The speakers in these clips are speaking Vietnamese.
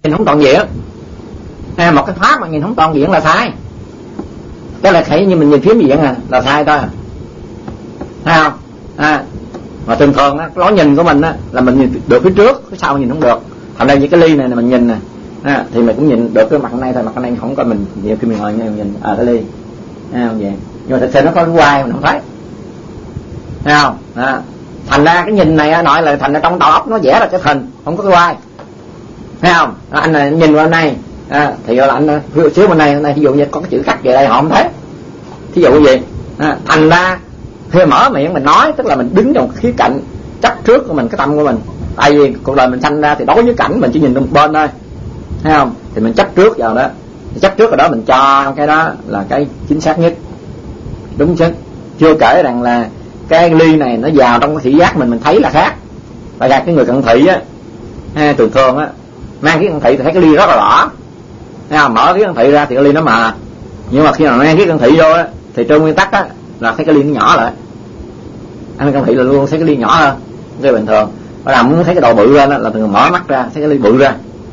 nhìn không toàn diện. Một cái pháp mà nhìn không toàn diện là sai. Cái là thấy như mình nhìn phiến diện là sai thôi. Thấy không? Mà thường thường á, lối nhìn của mình á là mình nhìn được phía trước, phía sau nhìn không được. Thành ra như cái ly này mình nhìn nè, thì mình cũng nhìn được cái mặt này thôi, mặt này không có. Mình nhiều khi mình ngồi mình nhìn cái ly, thấy không vậy? Nhưng mà thực sự nó có cái quai mình không thấy, thấy không? Thành ra cái nhìn này nói là thành ra trong đầu óc nó vẽ ra cái hình không có cái quai, thấy không? Anh này nhìn vào này thì là anh xíu bên này ví dụ như có cái chữ khắc về đây họ không thấy, thí dụ gì. Thành ra khi mở miệng mình nói tức là mình đứng trong khía cạnh chấp trước của mình, cái tâm của mình. Tại vì cuộc đời mình sanh ra thì đối với cảnh mình chỉ nhìn một bên thôi, thấy không? Thì mình chấp trước vào đó, chấp trước vào đó mình cho cái đó là cái chính xác nhất, đúng chứ. Chưa kể rằng là cái ly này nó vào trong cái thị giác mình thấy là khác. Tại ra cái người cận thị á, thường thường á mang cái cận thị thì thấy cái ly rất là rõ, thấy không? Mở cái cận thị ra thì cái ly nó mờ. Nhưng mà khi nào mang cái cận thị vô á thì trên nguyên tắc á là thấy cái ly nó nhỏ lại. Anh cận thị là luôn thấy cái ly nhỏ hơn cái bình thường. Bắt đầu muốn thấy cái độ bự lên là thường mở mắt ra thấy cái ly bự ra.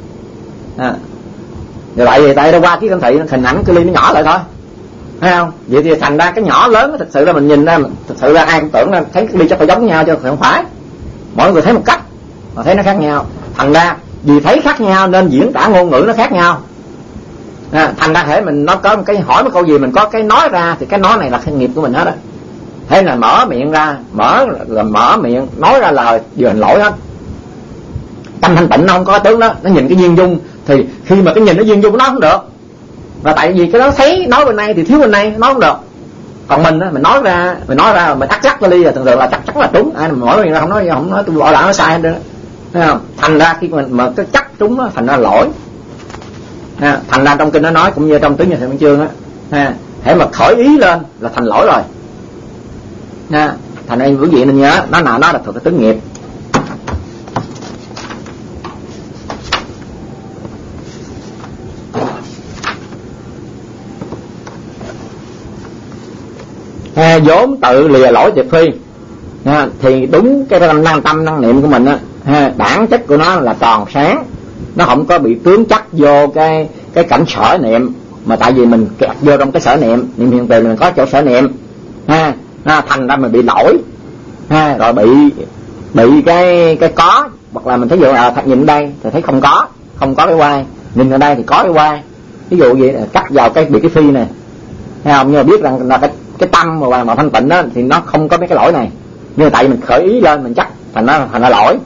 Rồi tại vì tại đâu qua cái cận thị hình ảnh cái ly nó nhỏ lại thôi, thấy không? Vậy thì thành ra cái nhỏ lớn thực sự ra mình nhìn ra, thực sự ra ai cũng tưởng là thấy cái ly chắc phải giống nhau chứ không phải. Mỗi người thấy một cách mà thấy nó khác nhau. Thành ra vì thấy khác nhau nên diễn tả ngôn ngữ nó khác nhau. Thành ra thể mình nó có một cái hỏi một câu gì mình có cái nói ra thì cái nói này là cái nghiệp của mình hết á. Thế là mở miệng ra, mở miệng nói ra lời vừa hành lỗi hết. Tâm thanh tịnh nó không có tướng đó, nó nhìn cái duyên dung thì khi mà cái nhìn nó duyên dung nó không được. Và tại vì cái đó thấy nói bên này thì thiếu bên này nói không được. Còn mình á, mình nói ra mình chắc cái ly là thường thường là chắc chắn là đúng. Ai mà mở miệng ra không nói tôi gọi là nó sai hết đó. Thấy không? Thành ra khi mình mà cái chắc trúng á thành ra lỗi. Thành ra trong kinh nó nói cũng như trong tứ nhà thượng văn chương á, hễ mà khởi ý lên là thành lỗi rồi. Thành ra quý vị nên nhớ nó là thuộc cái tứ nghiệp. Vốn tự lìa lỗi tuyệt phi thì đúng cái tâm năng niệm của mình á, bản chất của nó là tròn sáng, nó không có bị tướng chắc vô cái cảnh sở niệm. Mà tại vì mình kẹt vô trong cái sở niệm hiện tiền mình có chỗ sở niệm thành ra mình bị lỗi rồi bị cái có, hoặc là mình thấy nhìn đây thì thấy không có cái quai, nhìn ở đây thì có cái quai. Ví dụ vậy cắt vào cái bị cái phi này, thấy không? Nhưng mà biết rằng là cái tâm mà thanh tịnh đó thì nó không có mấy cái lỗi này. Nhưng mà tại vì mình khởi ý lên mình chắc thành ra lỗi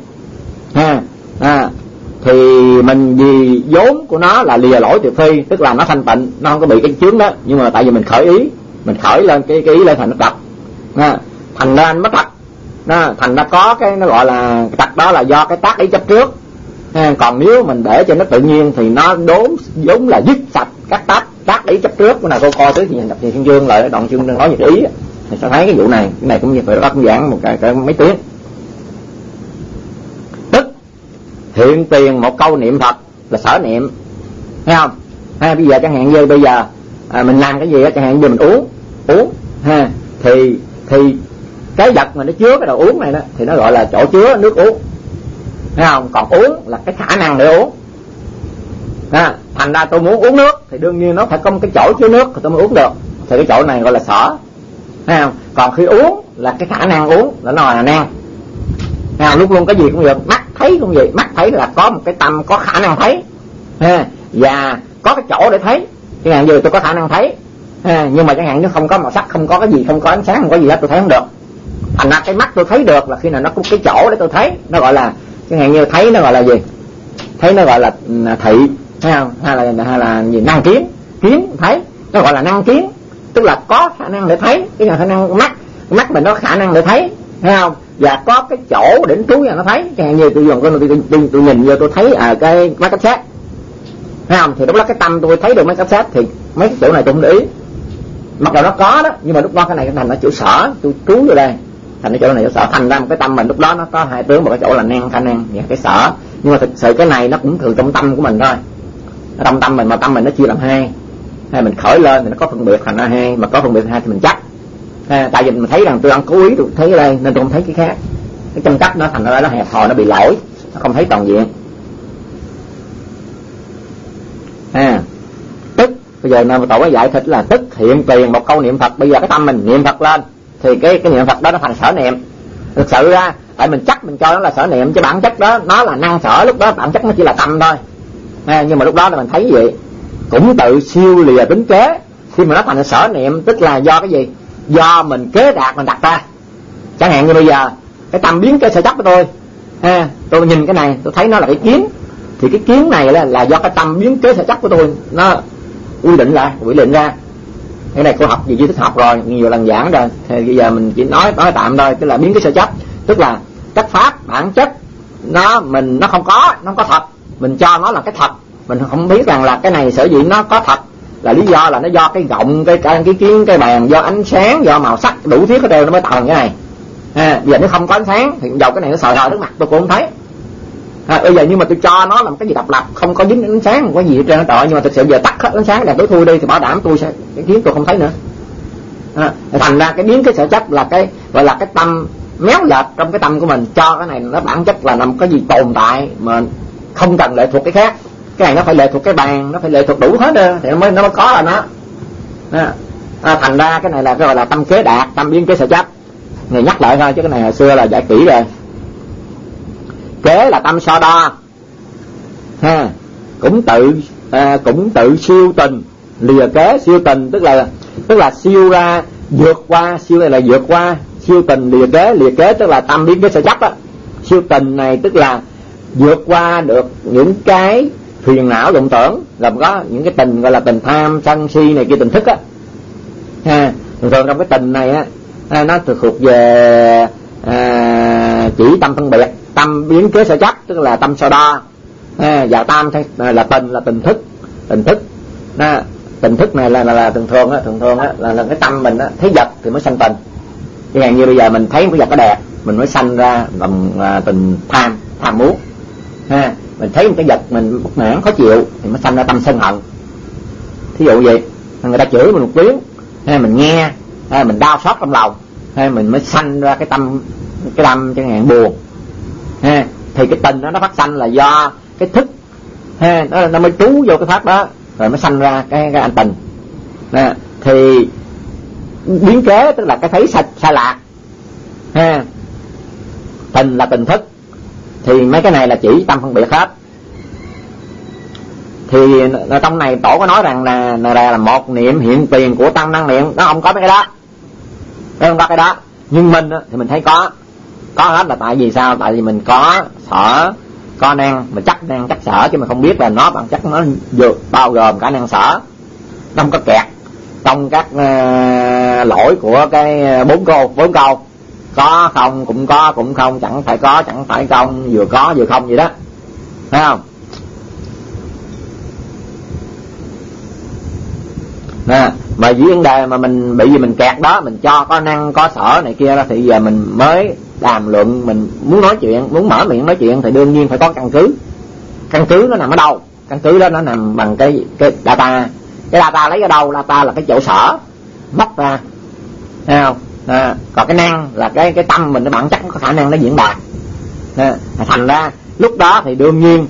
thì mình vì vốn của nó là lìa lỗi tuyệt phi, tức là nó thanh tịnh, nó không có bị cái chướng đó. Nhưng mà tại vì mình khởi ý, mình khởi lên cái ý lên thành nó trật, thành ra anh mất trật, thành ra có cái nó gọi là trật đó là do cái tác ý chấp trước. Còn nếu mình để cho nó tự nhiên thì nó vốn là dứt sạch các tác ý chấp trước. Cái nào cô coi tới thì nhập thì thiên dương lại đoạn chương đang nói về ý thì sẽ thấy cái vụ này. Cái này cũng như phải cũng giảng một cái mấy tiếng. Tức hiện tiền một câu niệm Phật là sở niệm, thấy không? Bây giờ chẳng hạn như bây giờ mình làm cái gì đó, chẳng hạn như mình uống thì cái vật mà nó chứa cái đồ uống này đó thì nó gọi là chỗ chứa nước uống, thấy không? Còn uống là cái khả năng để uống. Thành ra tôi muốn uống nước thì đương nhiên nó phải có một cái chỗ chứa nước thì tôi mới uống được, thì cái chỗ này gọi là sở, thấy không? Còn khi uống là cái khả năng uống là nó là năng. Lúc luôn cái gì cũng được, mắt thấy cũng vậy, mắt thấy là có một cái tâm có khả năng thấy và có cái chỗ để thấy. Chẳng hạn như tôi có khả năng thấy nhưng mà chẳng hạn nó không có màu sắc, không có cái gì, không có ánh sáng, không có gì hết, tôi thấy không được. Thành ra cái mắt tôi thấy được là khi nào nó có cái chỗ để tôi thấy, nó gọi là chẳng hạn như thấy nó gọi là gì? Thấy nó gọi là thị, thấy không? Hay là gì? Năng kiến thấy, nó gọi là năng kiến, tức là có khả năng để thấy. Cái khả năng mắt mình nó có khả năng để thấy, thấy không? Và có cái chỗ để trú vào nó thấy. Chẳng hạn như tôi nhìn vô tôi thấy cái máy cassette, thấy không? Thì lúc đó cái tâm tôi thấy được máy cassette thì mấy cái chỗ này tôi không để ý. Mặc dù nó có đó, nhưng mà lúc đó cái này thành nó chữ sở, tôi trú vô đây, thành cái chỗ này chỗ sở. Thành ra một cái tâm mình lúc đó nó có hai tướng, một cái chỗ là năng, khả năng và cái sở. Nhưng mà thực sự cái này nó cũng thường trong tâm của mình thôi. Trong tâm mình, mà tâm mình nó chia làm hai, mình khởi lên thì nó có phân biệt thành ra hai, mà có phân biệt thành hai thì mình chắc. Tại vì mình thấy rằng tôi ăn cố ý tôi thấy ở đây nên tôi không thấy cái khác. Cái chân cách nó thành ra nó hẹp hòi, nó bị lỗi, nó không thấy toàn diện. bây giờ tổ mới giải thích là tức hiện tiền một câu niệm Phật. Bây giờ cái tâm mình niệm Phật lên thì cái niệm Phật đó nó thành sở niệm. Thực sự ra tại mình chắc mình cho nó là sở niệm, chứ bản chất đó nó là năng sở, lúc đó bản chất nó chỉ là tâm thôi. Nhưng mà lúc đó là mình thấy vậy cũng tự siêu lìa tính kế. Khi mà nó thành sở niệm tức là do cái gì? Do mình kế đạt mình đặt ra. Chẳng hạn như bây giờ cái tâm biến cái sở chấp của tôi nhìn cái này tôi thấy nó là cái kiến, thì cái kiến này là do cái tâm biến kế sở chấp của tôi nó quy định ra. Cái này cô học về duy thức học rồi, nhiều lần giảng rồi, thì bây giờ mình chỉ nói tạm thôi. Tức là biến cái sở chấp tức là các pháp bản chất nó không có thật, mình cho nó là cái thật. Mình không biết rằng là cái này sở dĩ nó có thật là lý do là nó do cái gọng, cái kiến, cái bàn, do ánh sáng, do màu sắc đủ thứ cái đều nó mới tạo thành cái này. Bây giờ nó không có ánh sáng thì dầu cái này nó sờ trước mặt tôi cũng không thấy. Bây giờ nhưng mà tôi cho nó là một cái gì độc lập, không có dính ánh sáng, không có gì hết trơn trọi, nhưng mà thực sự giờ tắt hết ánh sáng đèn tối thui đi thì bảo đảm tôi sẽ cái kiến tôi không thấy nữa. Thành ra cái biến cái sở chấp là cái gọi là cái tâm méo lệch trong cái tâm của mình, cho cái này nó bản chất là nằm cái gì tồn tại mà không cần lệ thuộc cái khác. Cái này nó phải lệ thuộc cái bàn, nó phải lệ thuộc đủ hết rồi thì nó mới có là nó. Thành ra cái này là cái gọi là tâm kế đạt, tâm biến kế sở chấp. Người nhắc lại thôi chứ cái này hồi xưa là giải kỹ rồi. Kế là tâm so đo, cũng tự siêu tình lìa kế. Siêu tình tức là siêu ra, vượt qua. Siêu này là vượt qua, siêu tình lìa kế tức là tâm biến kế sở chấp á. Siêu tình này tức là vượt qua được những cái phiền não vọng tưởng, gồm có những cái tình gọi là tình tham sân si này kia, tình thức á. Thường thường trong cái tình này á, nó thuộc về chỉ tâm phân biệt, tâm biến kế sở chấp tức là tâm so đo. Và tam là tình thức. Tình thức này là thường thường á là cái tâm mình á thấy vật thì mới sanh tình. Chẳng hạn như bây giờ mình thấy một cái vật nó đẹp mình mới sanh ra lòng tình tham muốn. Mình thấy một cái vật mình bất mãn khó chịu thì mới sanh ra tâm sân hận. Thí dụ vậy, người ta chửi mình một tiếng, mình nghe, mình đau xót trong lòng, mình mới sanh ra cái tâm chẳng hạn buồn. Thì cái tình đó nó phát sanh là do cái thức, nó mới trú vô cái pháp đó rồi mới sanh ra cái anh tình. Thì biến kế tức là cái thấy sai lạc. Tình là tình thức, thì mấy cái này là chỉ tâm phân biệt hết. Thì trong này tổ có nói rằng là một niệm hiện tiền của tăng năng niệm, nó không có mấy cái đó, nó không có cái đó. Nhưng mình thì mình thấy có hết. Là tại vì sao? Tại vì mình có sở, có năng, mình chắc năng chắc sở, chứ mình không biết là nó bằng chất nó bao gồm cả năng sở. Nó không có kẹt trong các lỗi của cái bốn câu có không cũng không, chẳng phải có chẳng phải không, vừa có vừa không vậy đó, thấy không? Mà vấn đề mà mình bị gì mình kẹt đó, mình cho có năng có sở này kia đó, thì giờ mình mới đàm luận, mình muốn nói chuyện, muốn mở miệng nói chuyện thì đương nhiên phải có căn cứ. Căn cứ nó nằm ở đâu? Căn cứ đó nó nằm bằng cái data. Cái data lấy ở đâu? Data là cái chỗ sở móc ra, thấy không? Còn cái năng là cái tâm mình, nó bản chất có khả năng nó diễn đạt. Thành ra lúc đó thì đương nhiên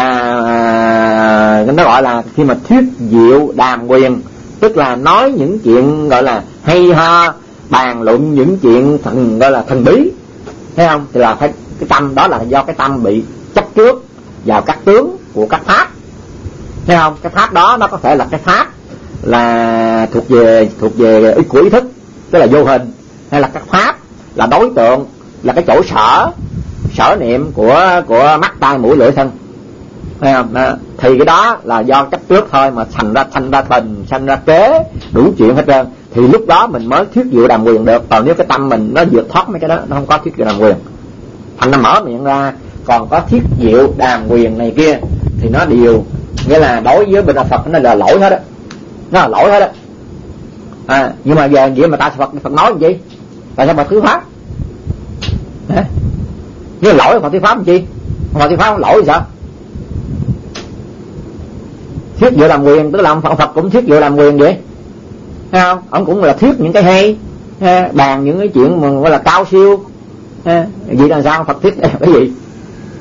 là nó gọi là khi mà thuyết diệu đàm quyền, tức là nói những chuyện gọi là hay ho, bàn luận những chuyện gọi là thần bí, thấy không? Thì là phải cái tâm đó là do cái tâm bị chấp trước vào các tướng của các pháp, thấy không? Cái pháp đó nó có thể là cái pháp là thuộc về ý của ý thức, tức là vô hình, hay là các pháp là đối tượng, là cái chỗ sở niệm của mắt tai mũi lưỡi thân, thấy không? Thì cái đó là do chấp trước thôi, mà thành ra tình, sanh ra kế, đủ chuyện hết trơn. Thì lúc đó mình mới thuyết diệu đàm quyền được. Còn nếu cái tâm mình nó vượt thoát mấy cái đó, nó không có thuyết diệu đàm quyền. Thành nó mở miệng ra còn có thuyết diệu đàm quyền này kia thì nó đều, nghĩa là đối với bên đạo Phật nó là lỗi hết á, nó là lỗi hết á. Nhưng mà về vậy mà ta Phật nói gì? Tại sao mà thuyết pháp? Nếu lỗi Phật thuyết pháp làm chi? Phật thuyết pháp lỗi thì sao? Thuyết diệu đàm quyền tức là ông Phật cũng thuyết diệu đàm quyền vậy, thấy không? Ông cũng là thuyết những cái hay, bàn những cái chuyện mà gọi là cao siêu. Vậy là sao Phật thuyết cái gì?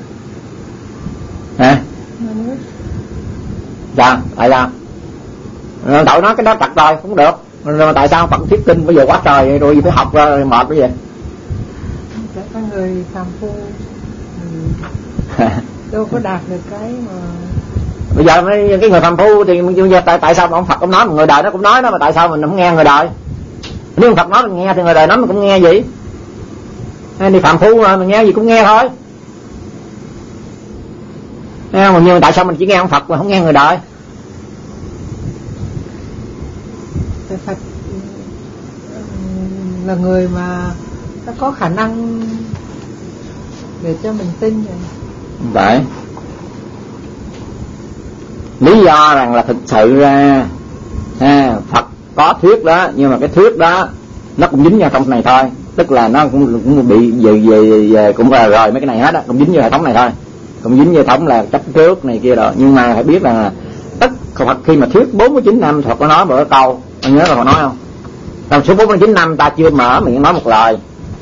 Sao? Tại sao? Tội nói cái đó trật rồi không được, mà tại sao Phật thuyết kinh bây giờ quá trời rồi gì phải học ra mệt cái gì? Các người phàm phu đâu có đạt được cái mà bây giờ cái người phàm phu thì tại sao ông Phật ông nói mà người đời nó cũng nói đó, mà tại sao mình không nghe người đời? Nếu ông Phật nói mình nghe thì người đời nói mình cũng nghe gì? Hay đi phàm phu mà mình nghe gì cũng nghe thôi. Nhưng tại sao mình chỉ nghe ông Phật mà không nghe người đời? Phật là người mà nó có khả năng để cho mình tin rồi. Vậy lý do rằng là thực sự ra Phật có thuyết đó, nhưng mà cái thuyết đó nó cũng dính vào trong này thôi, tức là nó cũng bị về cũng là rồi mấy cái này hết á, cũng dính vào hệ thống này thôi, cũng dính vào hệ thống là chấp trước này kia rồi. Nhưng mà phải biết là tất Phật khi mà thuyết 49 năm Phật có nói một cái câu, anh nhớ là Phật nói không? Trong số 49 năm ta chưa mở miệng nói một lời.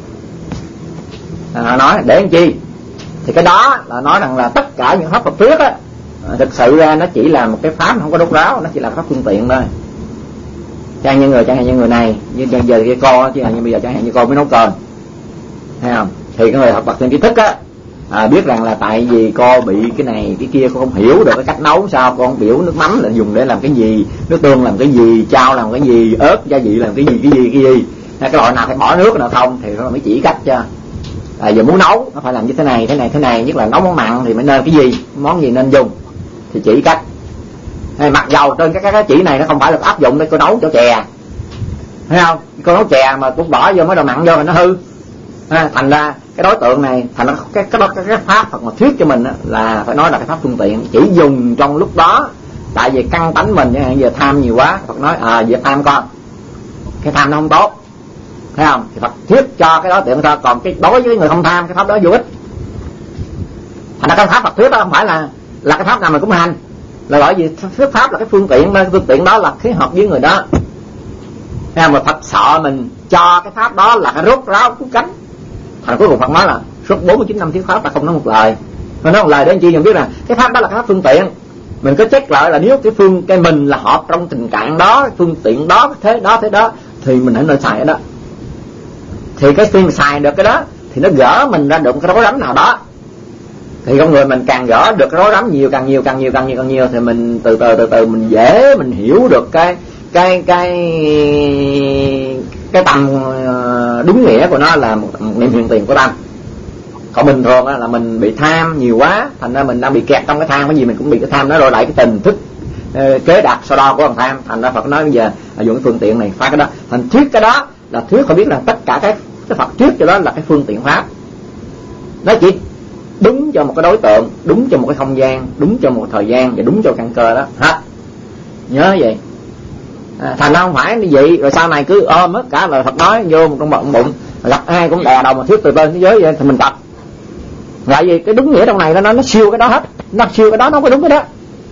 Nói để làm chi? Thì cái đó là nói rằng là tất cả những pháp Phật thuyết á, thực sự ra nó chỉ là một cái pháp không có đốt ráo, nó chỉ là pháp phương tiện thôi. Chẳng hạn như người này, như giờ cái cô, chứ như bây giờ chẳng hạn như cô mới nấu cơm, thấy không? Thì cái người học Phật thêm kiến thức á, biết rằng là tại vì cô bị cái này cái kia, cô không hiểu được cái cách nấu sao, cô không hiểu nước mắm là dùng để làm cái gì, nước tương làm cái gì, chao làm cái gì, ớt gia vị làm cái gì, cái loại nào phải bỏ nước nào không, thì nó mới chỉ cách cho. Giờ muốn nấu nó phải làm như thế này, nhất là nấu món mặn thì mới nên cái gì, món gì nên dùng thì chỉ cách. Mặc dầu trên cái chỉ này nó không phải là áp dụng để cô nấu cho chè, thấy không? Cô nấu chè mà cũng bỏ vô mấy đồ mặn vô thì nó hư. Thành ra cái đối tượng này, thành ra cái pháp Phật mà thuyết cho mình là phải nói là cái pháp phương tiện, chỉ dùng trong lúc đó. Tại vì căn tánh mình chẳng hạn giờ tham nhiều quá, Phật nói việc tham con, cái tham nó không tốt, thấy không? Thì Phật thuyết cho cái đối tượng thôi. Còn cái đối với người không tham, cái pháp đó vô ích. Thành ra cái pháp Phật thuyết đó không phải là cái pháp nào mình cũng hành, là bởi vì thuyết pháp là cái phương tiện đó là khí hợp với người đó. Mà Phật sợ mình cho cái pháp đó là cái rốt ráo cứu cánh. Thành cuối cùng Phật nói là suốt 49 năm thuyết pháp ta không nói một lời. Mà nói một lời để anh chị nhận biết là cái pháp đó là cái pháp phương tiện. Mình có check lại là nếu cái mình là hợp trong tình trạng đó, phương tiện đó, thế đó thì mình hãy nên xài cái đó. Thì cái khi mình xài được cái đó thì nó gỡ mình ra được cái rối rắm nào đó. Thì con người mình càng gỡ được cái rối rắm nhiều, càng nhiều thì mình từ từ mình dễ mình hiểu được cái tâm đúng nghĩa của nó là một niệm hiện tiền của tâm. Còn bình thường là mình bị tham nhiều quá, thành ra mình đang bị kẹt trong cái tham, cái gì mình cũng bị cái tham nó rồi lại cái tình thức kế đạt so đo của thằng tham. Thành ra Phật nói bây giờ dùng cái phương tiện này phá cái đó. Thành thuyết cái đó là thuyết phải biết là tất cả cái Phật thuyết cho đó là cái phương tiện pháp. Nó chỉ đúng cho một cái đối tượng, đúng cho một cái không gian, đúng cho một thời gian và đúng cho căn cơ đó hết. Nhớ vậy. Thành ra không phải như vậy rồi sau này cứ ôm hết cả lời Phật nói vô một trong bụng, gặp ai cũng đè đầu mà thuyết từ bên thế giới vậy thì mình tập. Tại vì cái đúng nghĩa trong này nó siêu cái đó hết, nó siêu cái đó, nó không có đúng cái đó.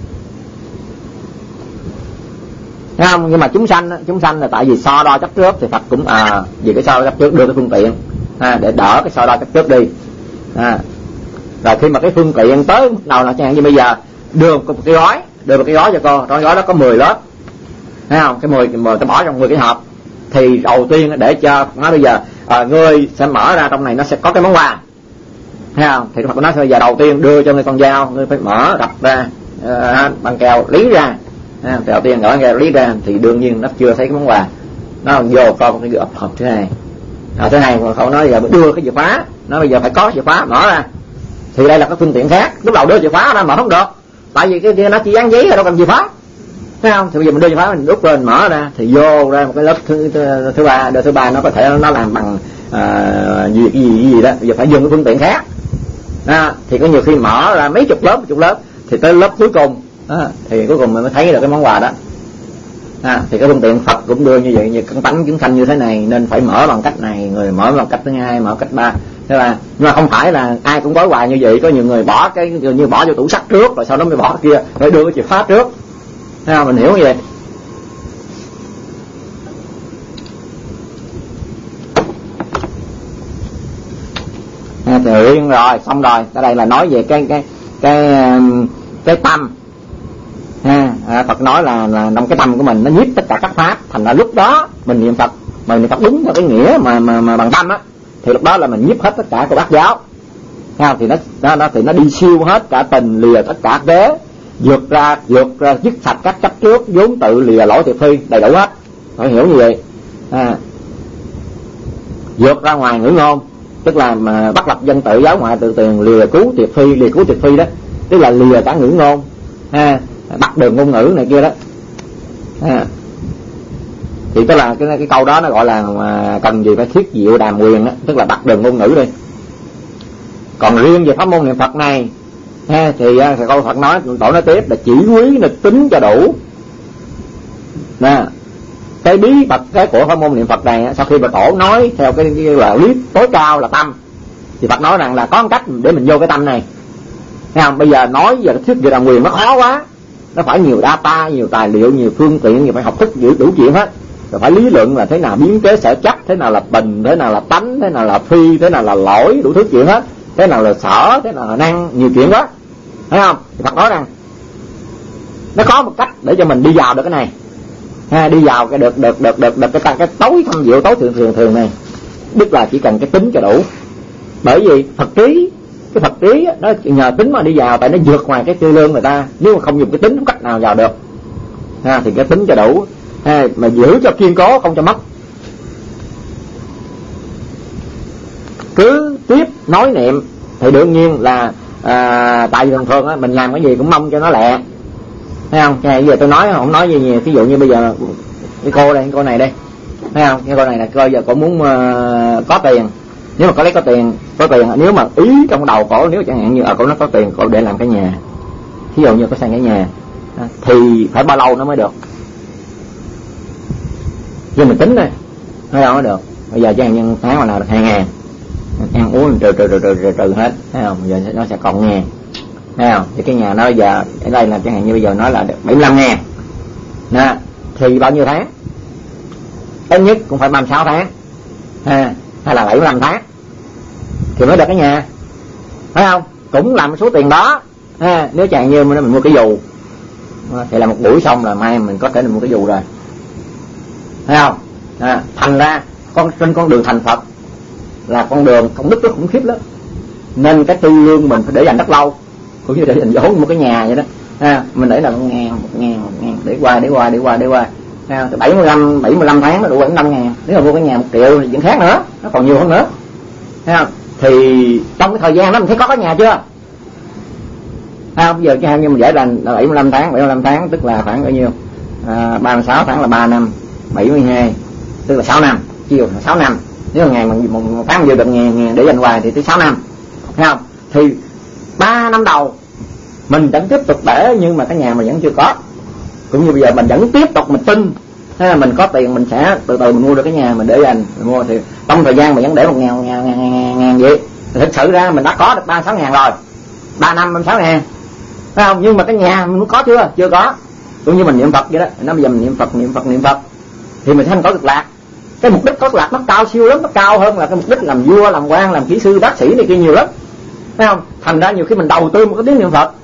Thấy không? Nhưng mà chúng sanh là tại vì so đo chấp trước thì Phật cũng vì cái so đo chấp trước đưa cái phương tiện để đỡ cái so đo chấp trước đi. Rồi khi mà cái phương tiện tới đầu là chẳng hạn như bây giờ đưa một cái gói cho cô, trong gói đó có 10 lớp, thấy không? Cái 10 ta bỏ trong 10 cái hộp. Thì đầu tiên để cho nói bây giờ ngươi sẽ mở ra, trong này nó sẽ có cái món quà, thấy không? Thì Phật nói bây giờ đầu tiên đưa cho ngươi con dao, ngươi phải mở đập ra bằng keo lý ra. Thì đầu tiên gỡ keo lý ra thì đương nhiên nó chưa thấy cái món quà, nó vô con cái hộp thứ này. Thứ này cậu nói giờ đưa cái chìa khóa, nó bây giờ phải có chìa khóa mở ra. Thì đây là cái phương tiện khác. Lúc đầu đưa chìa khóa ra mở không được, tại vì cái kia nó chỉ dán giấy đâu cần chìa khóa, thấy không? Thì bây giờ mình đưa chìa khóa mình đút lên mở ra thì vô ra một cái lớp thứ ba. Đời thứ ba nó có thể nó làm bằng cái gì đó. Bây giờ phải dùng cái phương tiện khác. Thì có nhiều khi mở ra mấy chục lớp thì tới lớp cuối cùng thì cuối cùng mình mới thấy được cái món quà đó. Thì cái phương tiện Phật cũng đưa như vậy, như căn tánh chúng sanh như thế này nên phải mở bằng cách này, người mở bằng cách thứ hai, mở cách ba. Thế là nhưng mà không phải là ai cũng gói quà như vậy. Có nhiều người bỏ cái như bỏ vô tủ sắt trước rồi sau đó mới bỏ kia rồi đưa cái chìa khóa trước. Thấy không? Mình hiểu như vậy. Thì riêng rồi xong rồi. Ở đây là nói về cái tâm Phật nói là trong cái tâm của mình nó nhiếp tất cả các pháp, thành ra lúc đó mình niệm Phật, mà niệm Phật đúng theo cái nghĩa mà bằng tâm á, thì lúc đó là mình nhiếp hết tất cả của bát giáo. Thì nó đi siêu hết cả tình, lìa tất cả đế, vượt ra dứt sạch các chấp trước, vốn tự lìa lỗi tiệt phi, đầy đủ hết. Phải hiểu như vậy. Vượt ra ngoài ngữ ngôn, tức là mà bắt lập dân tự giáo ngoại tự tiền, lìa cứu tiệt phi đó, tức là lìa cả ngữ ngôn, bắt đường ngôn ngữ này kia đó. Thì tức là cái câu đó nó gọi là cần gì phải thiết diệu đàm quyền đó, tức là bắt đường ngôn ngữ đi. Còn riêng về pháp môn niệm Phật này thì câu Phật nói, tổ nói tiếp là chỉ quý là tính cho đủ. Cái bí mật cái của pháp môn niệm Phật này, sau khi mà tổ nói theo cái là lý tối cao là tâm, thì Phật nói rằng là có một cách để mình vô cái tâm này. Thấy không? Bây giờ nói về thuyết về đàm quyền nó khó quá, nó phải nhiều data, nhiều tài liệu, nhiều phương tiện, nhiều phải học thức đủ chuyện hết. Rồi phải lý luận là thế nào biến kế sở chắc, thế nào là bình, thế nào là tánh, thế nào là phi, thế nào là lỗi, đủ thứ chuyện hết. Thế nào là sở, thế nào là năng, nhiều chuyện đó. Thấy không? Thì Phật nói rằng nó có một cách để cho mình đi vào được cái này. Đi vào cái được cái tối thâm diệu, tối thường này, tức là chỉ cần cái tính cho đủ. Bởi vì Phật trí, cái Phật trí nó nhờ tính mà đi vào, tại nó vượt ngoài cái tư lương người ta. Nếu mà không dùng cái tính không cách nào vào được. Thì cái tính cho đủ, mà giữ cho kiên cố, không cho mất. Cứ tiếp nói niệm thì đương nhiên là tại vì thường thường á, mình làm cái gì cũng mong cho nó lẹ. Thấy không? Bây giờ tôi nói không nói gì nhiều. Ví dụ như bây giờ cái cô đây, cô này đây, thấy không? Cái cô này là coi giờ cô muốn có tiền. Nếu mà có lấy có tiền, nếu mà ý trong đầu cổ, nếu chẳng hạn như cổ nó có tiền, cổ để làm cái nhà, ví dụ như có xây cái nhà, thì phải bao lâu nó mới được? Nhưng mình tính đây, nó đâu có được. Bây giờ chẳng hạn như tháng mà nào được 2.000, ăn uống trừ hết, thấy không? Giờ nó sẽ còn 1.000, thấy không? Thì cái nhà nó giờ ở đây là chẳng hạn như bây giờ nói là được 75.000, thì bao nhiêu tháng? Ít nhất cũng phải 36 tháng, hay là 75 tháng thì mới được cái nhà, phải không? Cũng làm số tiền đó. Nếu chẳng như mình mua cái dù thì là một buổi xong là mai mình có thể là mua cái dù rồi, thấy không? Thành ra trên con đường thành Phật là con đường công đức rất khủng khiếp lắm, nên cái tư lương mình phải để dành rất lâu, cũng như để dành vốn một cái nhà vậy đó. Mình để là 1.000 để qua. Từ 75 tháng nó đủ 75.000. Nếu mà mua cái nhà 1 triệu thì chuyện khác nữa, nó còn nhiều hơn nữa. Thấy không? Thì trong cái thời gian đó mình thấy có cái nhà chưa? Thấy không? Bây giờ cái như mình giải là 75 tháng tức là khoảng bao nhiêu? 36 tháng là 3 năm, 72 tức là 6 năm, chiều là 6 năm. Nếu mà ngày một tháng vừa được 1.000 để dành hoài thì tới 6 năm. Thấy không? Thì 3 năm đầu mình vẫn tiếp tục để, nhưng mà cái nhà mình vẫn chưa có. Cũng như bây giờ mình vẫn tiếp tục mình tin, mình có tiền mình sẽ từ từ mình mua được cái nhà, mình để dành mình mua, thì trong thời gian mình vẫn để 1.000 vậy. Thì thực sự ra mình đã có được 36.000 rồi, 3 năm 36.000, phải không? Nhưng mà cái nhà mình có chưa có. Cũng như mình niệm Phật vậy đó, nó bây giờ mình niệm Phật thì mình sẽ có cực lạc. Cái mục đích có cực lạc nó cao siêu lắm, nó cao hơn là cái mục đích làm vua, làm quan, làm kỹ sư, bác sĩ này kia nhiều lắm, phải không? Thành ra nhiều khi mình đầu tư một cái tiếng niệm Phật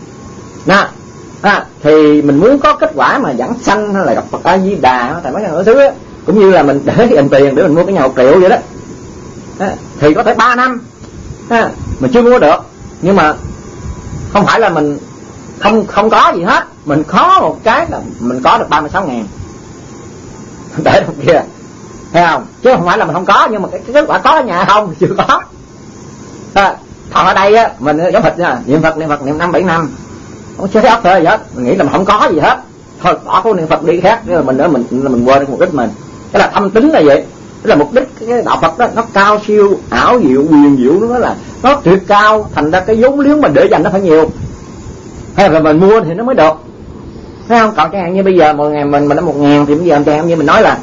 thì mình muốn có kết quả mà giảng sanh hay là gặp Phật A Di Đà tại mấy cái thứ á, cũng như là mình để dành tiền để mình mua cái nhà 1 triệu vậy đó, thì có thể 3 năm mình chưa mua được. Nhưng mà không phải là mình không có gì hết, mình có một cái là mình có được 36.000 để trong kia, thấy không? Chứ không phải là mình không có, nhưng mà cái kết quả có nhà không chưa có. Còn ở đây á, mình giống Phật nha, niệm Phật niệm 5-7 năm không chơi óc thôi hết, mình nghĩ là mình không có gì hết, thôi bỏ cái niệm Phật đi khác, là mình quên cái mục đích mình. Cái là thâm tính là vậy, tức là mục đích cái đạo Phật đó nó cao siêu, ảo diệu, huyền diệu, nó là nó tuyệt cao, thành ra cái vốn liếng mình để dành nó phải nhiều, hay là mình mua thì nó mới được, thấy không? Còn chẳng hạn như bây giờ 10.000 mình đã 1.000 thì bây giờ chẳng hạn như mình nói là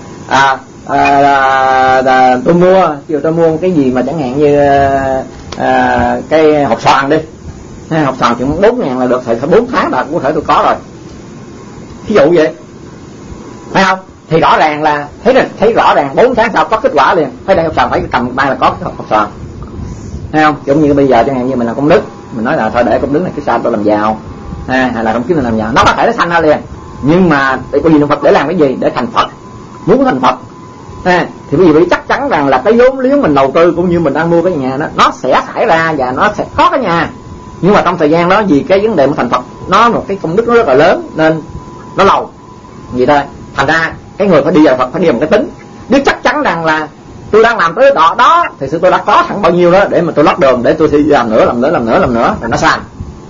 tôi mua cái gì mà chẳng hạn như cái hột xoàn đi, hột xoàn chỉ 4.000 là được, thì 4 tháng là có thể tôi có rồi, ví dụ vậy, phải không? Thì rõ ràng là thấy rõ ràng 4 tháng sau có kết quả liền. Thấy đây hột xoàn phải cầm tay là có cái hột xoàn, thấy không? Giống như bây giờ chẳng hạn như mình làm công đức, mình nói là thôi để công đức này cái sao tôi làm giàu, hay là công đức này làm giàu, nó có thể nó sanh ra liền, Nhưng mà để có gì niệm Phật để làm cái gì? Để thành Phật. Muốn thành Phật thì quý vị phải chắc chắn rằng là cái vốn liếng mình đầu tư cũng như mình đang mua cái nhà đó, nó sẽ xảy ra và nó sẽ có cái nhà. Nhưng mà trong thời gian đó vì cái vấn đề mà thành Phật nó một cái công đức nó rất là lớn nên nó lâu vậy thôi. Thành ra cái người phải đi vào Phật phải đi một cái tính, biết chắc chắn rằng là tôi đang làm tới đó đó thì sự tôi đã có sẵn bao nhiêu đó để mà tôi lót đường để tôi sẽ làm nữa rồi nó sai.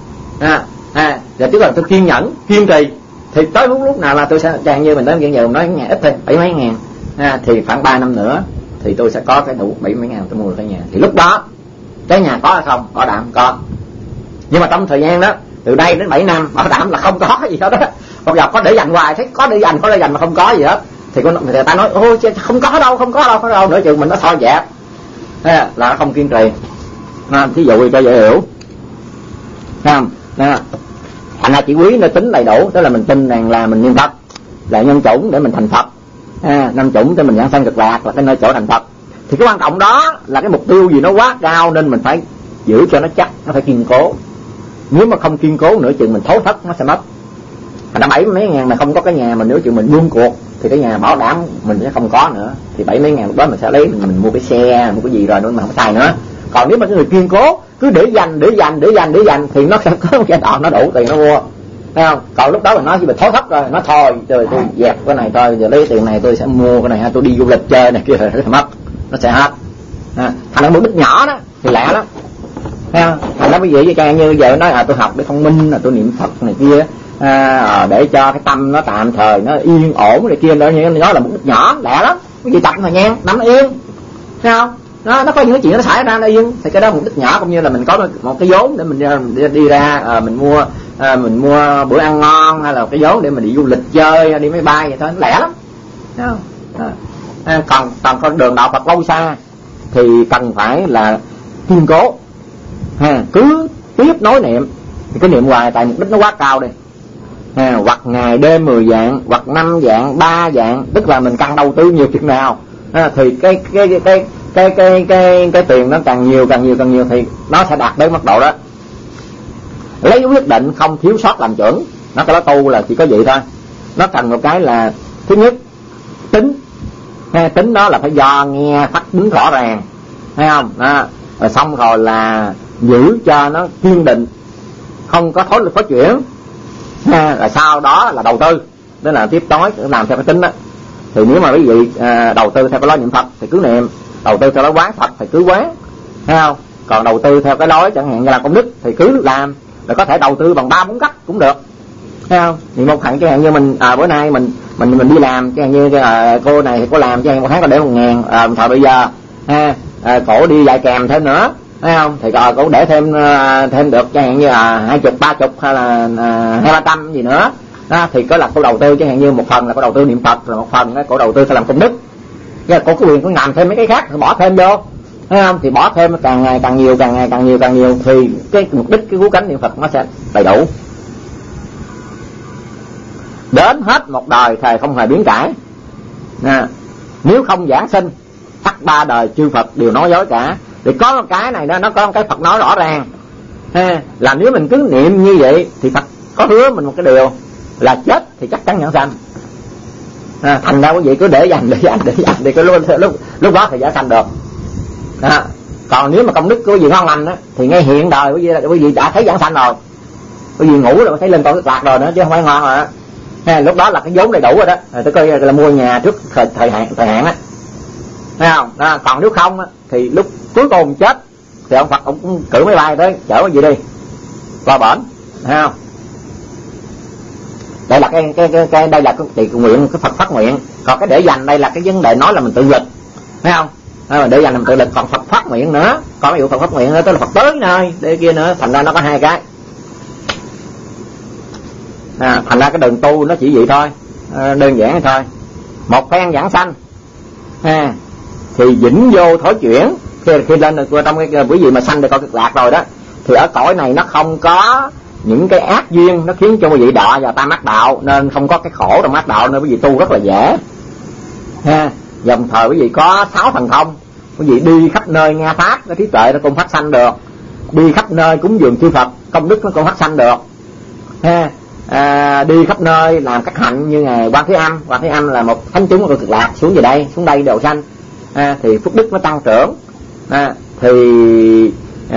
Và tức là tôi kiên nhẫn kiên trì thì tới lúc nào là tôi sẽ càng như mình nói hiện giờ mình nói nhà ít thôi 7 mấy ngàn thì khoảng 3 năm nữa thì tôi sẽ có cái đủ 7 mấy ngàn tôi mua được cái nhà. Thì lúc đó cái nhà có hay không? Bảo đảm có. Nhưng mà trong thời gian đó từ đây đến 7 năm bảo đảm là không có gì hết đó. Còn giờ có để dành hoài thấy có để dành mà không có gì hết thì người ta nói ôi không có đâu nữa chừng mình nó so dẹp là nó không kiên trì. Thí dụ cho dễ hiểu không? Thành ra chỉ quý nó tính đầy đủ, tức là mình tin rằng là mình niệm Phật là nhân chủng để mình thành Phật, năm chủng để mình giảng sanh cực lạc là cái nơi chỗ thành Phật. Thì cái quan trọng đó là cái mục tiêu gì nó quá cao nên mình phải giữ cho nó chắc, nó phải kiên cố. Nếu mà không kiên cố nữa chừng mình thối thất nó sẽ mất. Thành ra 7 mấy ngàn mà không có cái nhà, mình nếu chừng mình buông cuộc thì cái nhà bảo đảm mình sẽ không có nữa. Thì 7 mấy ngàn lúc đó mình sẽ lấy mình mua cái xe, mua cái gì rồi nữa mà không xài nữa. Còn nếu mà cái người kiên cố cứ để dành thì nó sẽ có một giai đoạn nó đủ tiền nó mua, thấy không? Còn lúc đó mình nói chỉ mình thối thất rồi, nó thôi trời tôi dẹp cái này thôi, giờ lấy tiền này tôi sẽ mua cái này, tôi đi du lịch chơi này kia rồi nó sẽ mất, nó sẽ hết. Thành ra mục đích nhỏ đó thì lạ lắm, thấy không? Thành ra quý vị với như giờ nói tôi học để thông minh, là tôi niệm Phật này kia, để cho cái tâm nó tạm thời nó yên ổn này kia, đó nói là mục đích nhỏ lạ lắm. Quý vị tập thời gian nắm nó yên, thấy không? Nó có những cái chuyện nó xảy ra nó yên thì cái đó mục đích nhỏ, cũng như là mình có một cái vốn để mình đi ra mình mua bữa ăn ngon, hay là cái vốn để mình đi du lịch chơi, đi máy bay vậy thôi, nó lẻ lắm, thấy không? Còn con đường đạo Phật lâu xa thì cần phải là kiên cố, cứ tiếp nối niệm thì cái niệm hoài, tại mục đích nó quá cao đi, hoặc ngày đêm 10 vạn, hoặc 5 vạn, 3 vạn, tức là mình cần đầu tư nhiều chừng nào thì cái tiền nó càng nhiều thì nó sẽ đạt đến mức độ đó. Lấy quyết định không thiếu sót làm chuẩn. Nó cái đó tu là chỉ có vậy thôi. Nó cần một cái là thứ nhất tính đó là phải do nghe phát tính rõ ràng, thấy không? Rồi xong rồi là giữ cho nó kiên định, không có thối lực phát chuyển. Rồi sau đó là đầu tư, đó là tiếp tối làm theo cái tính đó. Thì nếu mà quý vị đầu tư theo cái lối niệm Phật thì cứ niệm, đầu tư theo lối quán Phật thì cứ quán, thấy không? Còn đầu tư theo cái lối chẳng hạn như là công đức thì cứ làm, rồi có thể đầu tư bằng 3-4 cách cũng được, thấy không? Thì một thằng chẳng hạn như mình bữa nay mình đi làm, chẳng hạn như cô này thì cô làm chẳng hạn một tháng có để 1.000, thời bây giờ cổ đi dạy kèm thêm nữa, thấy không? Thì cổ để thêm được chẳng hạn như 20, 30 hay là 200-300 gì nữa. Thì có là cô đầu tư chẳng hạn như một phần là cô đầu tư niệm Phật, rồi một phần cô đầu tư sẽ làm công đức. Cô có quyền có làm thêm mấy cái khác, bỏ thêm vô, thấy không? Thì bỏ thêm càng ngày càng nhiều thì cái mục đích cái cứu cánh niệm Phật nó sẽ đầy đủ. Đến hết một đời thầy không hề biến cải. Nếu không giảng sinh, tất 3 đời chư Phật đều nói dối cả. Thì có một cái này đó, nó có một cái Phật nói rõ ràng, là nếu mình cứ niệm như vậy thì Phật có hứa mình một cái điều là chết thì chắc chắn giảng sanh. Thành ra quý vị cứ để dành thì cái lúc đó thì giảng sanh được. Còn nếu mà công đức của quý vị ngon lành á thì ngay hiện đời quý vị đã thấy giảng sanh rồi, quý vị ngủ rồi thấy lên cõi lạc rồi nữa chứ không phải ngon rồi đó. Lúc đó là cái vốn đầy đủ rồi đó, tôi coi là mua nhà trước thời hạn á, thấy không? Còn nếu không á thì lúc cuối cùng chết thì ông Phật cũng cử máy bay tới chở quý vị đi qua bển, thấy không? Đây là cái đây là cái nguyện, cái Phật phát nguyện. Còn cái để dành đây là cái vấn đề nói là mình tự lực, thấy không? Để dành là mình tự lực. Còn Phật phát nguyện nữa, còn ví dụ Phật phát nguyện nữa tức là Phật tới nơi để kia nữa. Thành ra nó có hai cái. Thành ra cái đường tu nó chỉ vậy thôi, đơn giản thôi. Một phen giảng sanh thì vĩnh vô thối chuyển. Khi lên trong cái quý vị mà sanh được coi cực lạc rồi đó, thì ở cõi này nó không có những cái ác duyên nó khiến cho quý vị đọa vào tam ác đạo, nên không có cái khổ trong ác đạo, nên quý vị tu rất là dễ. Dòng thời quý vị có 6 thần thông, quý vị đi khắp nơi nghe pháp, cái trí tuệ nó cũng phát sanh được, đi khắp nơi cúng dường chư Phật, công đức nó cũng phát sanh được. đi khắp nơi làm các hạnh như ngài Quan Thế Âm. Quan Thế Âm là một thánh chúng của Cực Lạc, xuống đây độ sanh, thì phước đức nó tăng trưởng, thì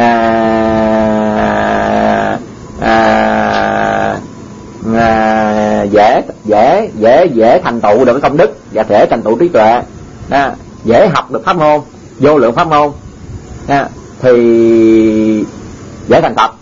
dễ thành tựu được cái công đức và thể thành tựu trí tuệ, dễ học được pháp môn, vô lượng pháp môn, thì dễ thành Phật.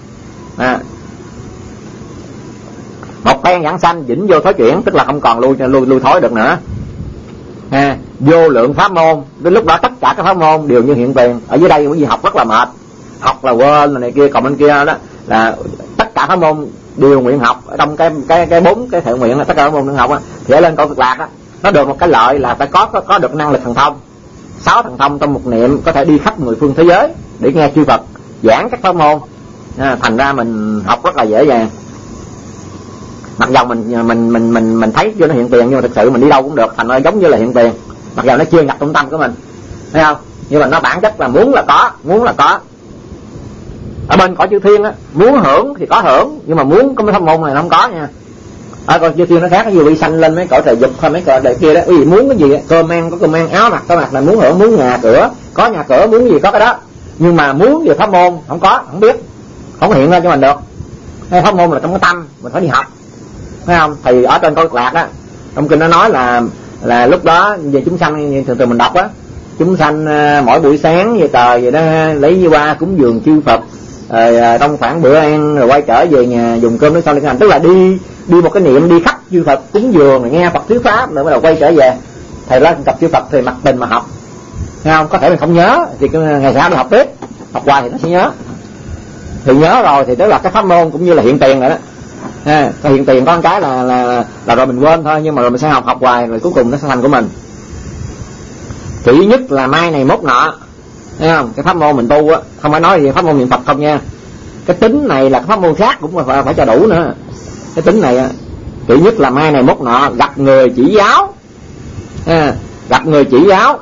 Một phen giảng sanh vĩnh vô thối chuyển, tức là không còn lui thối được nữa. Vô lượng pháp môn, đến lúc đó tất cả các pháp môn đều như hiện tiền. Ở dưới đây quý vị học rất là mệt, học là quên này kia, còn bên kia đó là tất cả pháp môn đều nguyện học. Ở trong cái 4 cái thệ nguyện là tất cả các môn nguyện học á, thì ở lên cõi Cực Lạc á, nó được một cái lợi là phải có được năng lực thần thông. 6 thần thông trong một niệm có thể đi khắp 10 phương thế giới để nghe chư Phật giảng các pháp môn. Thành ra mình học rất là dễ dàng. Mặc dầu mình thấy cho nó hiện tiền, nhưng mà thực sự mình đi đâu cũng được, thành ra giống như là hiện tiền. Mặc dầu nó chưa nhập trong tâm của mình, thấy không? Nhưng mà nó bản chất là muốn là có. Ở bên cõi chư thiên á, muốn hưởng thì có hưởng, nhưng mà muốn có mấy pháp môn này nó không có nha. Ở cõi chư thiên nó khác, cái gì bị sanh lên mấy cõi trời dục thôi, mấy cõi đời kia đó, cái gì muốn cái gì, cơm ăn có cơm ăn, áo mặc có mặc là muốn hưởng, muốn nhà cửa có nhà cửa, muốn cái gì có cái đó. Nhưng mà muốn về pháp môn không có, không biết, không hiện ra cho mình được. Cái pháp môn là trong cái tâm, mình phải đi học, thấy không? Thì ở trên cõi Cực Lạc á, trong kinh nó nói là lúc đó về chúng sanh, thường mình đọc á, chúng sanh mỗi buổi sáng về tờ vậy đó, lấy di qua cúng dường chư Phật, trong khoảng bữa ăn rồi quay trở về nhà dùng cơm nước xong đi hành, tức là đi một cái niệm đi khắp chư Phật cúng dường rồi nghe Phật thuyết pháp rồi bắt đầu quay trở về. Thầy ra gặp chư Phật thì mặc tình mà học, thấy không? Có thể mình không nhớ thì ngày sau đi học tiếp, học hoài thì nó sẽ nhớ. Thì nhớ rồi thì tức là cái pháp môn cũng như là hiện tiền rồi đó. Cái hiện tiền có một cái là rồi mình quên thôi, nhưng mà rồi mình sẽ học hoài rồi cuối cùng nó sẽ thành của mình. Chỉ nhất là mai này mốt nọ, thấy không? Cái pháp môn mình tu á, không phải nói gì pháp môn niệm Phật không nha. Cái tính này là cái pháp môn khác cũng phải cho đủ nữa. Cái tính này á, chỉ nhất là mai này mốt nọ gặp người chỉ giáo, gặp người chỉ giáo,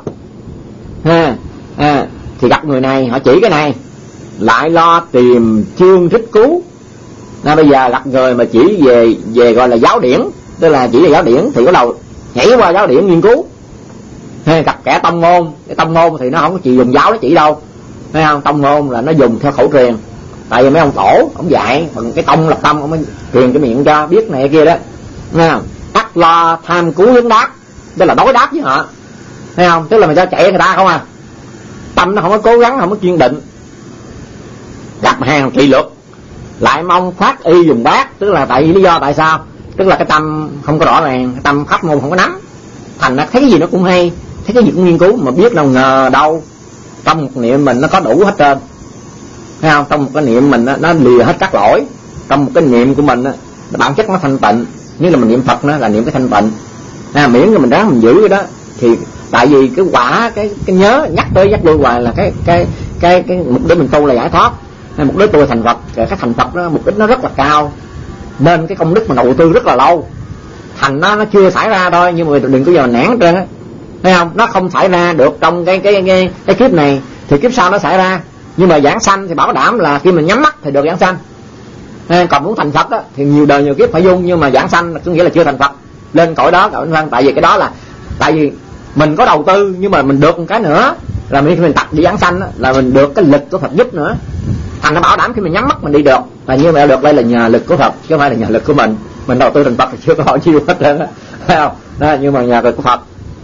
thì gặp người này họ chỉ cái này, lại lo tìm chương thích cứu. Bây giờ gặp người mà chỉ về gọi là giáo điển, tức là chỉ về giáo điển thì bắt đầu nhảy qua giáo điển nghiên cứu. Gặp kẻ tông môn, cái tông môn thì nó không có chỉ dùng giáo nó chỉ đâu, thấy không? Tông môn là nó dùng theo khẩu truyền, tại vì mấy ông tổ ông dạy bằng cái tông lập tâm, ông mới truyền cái miệng cho biết này kia đó, thấy không? Ắt lo tham cứu hướng đáp, tức là đối đáp với họ, thấy không? Tức là mình cho chạy người ta không à, tâm nó không có cố gắng, không có kiên định. Gặp hàng trị luật lại mong phát y dùng bát, tức là tại vì lý do tại sao, tức là cái tâm không có rõ ràng, cái tâm pháp môn không có nắm, thành ra thấy cái gì nó cũng hay, thấy cái gì cũng nghiên cứu, mà biết đâu ngờ đâu trong một niệm mình nó có đủ hết trơn, thấy không? Trong một cái niệm mình nó lìa hết các lỗi, trong một cái niệm của mình bản chất nó thanh tịnh. Nếu là mình niệm Phật nó là niệm cái thanh tịnh, miễn là mình ráng mình giữ cái đó. Thì tại vì cái quả cái nhớ nhắc lui hoài là cái mục đích mình tu là giải thoát, mục đích tu là thành Phật. Cái thành Phật đó mục đích nó rất là cao, nên cái công đức mà đầu tư rất là lâu, thành nó chưa xảy ra thôi. Nhưng mà đừng có giờ nản hết trơn á, thấy không? Nó không xảy ra được trong cái kiếp này thì kiếp sau nó xảy ra. Nhưng mà giảng sanh thì bảo đảm là khi mình nhắm mắt thì được giảng sanh. Còn muốn thành Phật á thì nhiều đời nhiều kiếp phải dung, nhưng mà giảng sanh có nghĩa là chưa thành Phật. Lên cõi đó cõi văn, tại vì cái đó là tại vì mình có đầu tư, nhưng mà mình được một cái nữa là khi mình tập đi giảng sanh á, là mình được cái lực của Phật giúp nữa. Thành nó bảo đảm khi mình nhắm mắt mình đi được, là như vậy được. Đây là nhờ lực của Phật chứ không phải là nhờ lực của mình. Mình đầu tư thành Phật thì chưa có hỏi chiêu hết trơn á, thấy không? Đó, nhưng mà nhờ lực của Phật.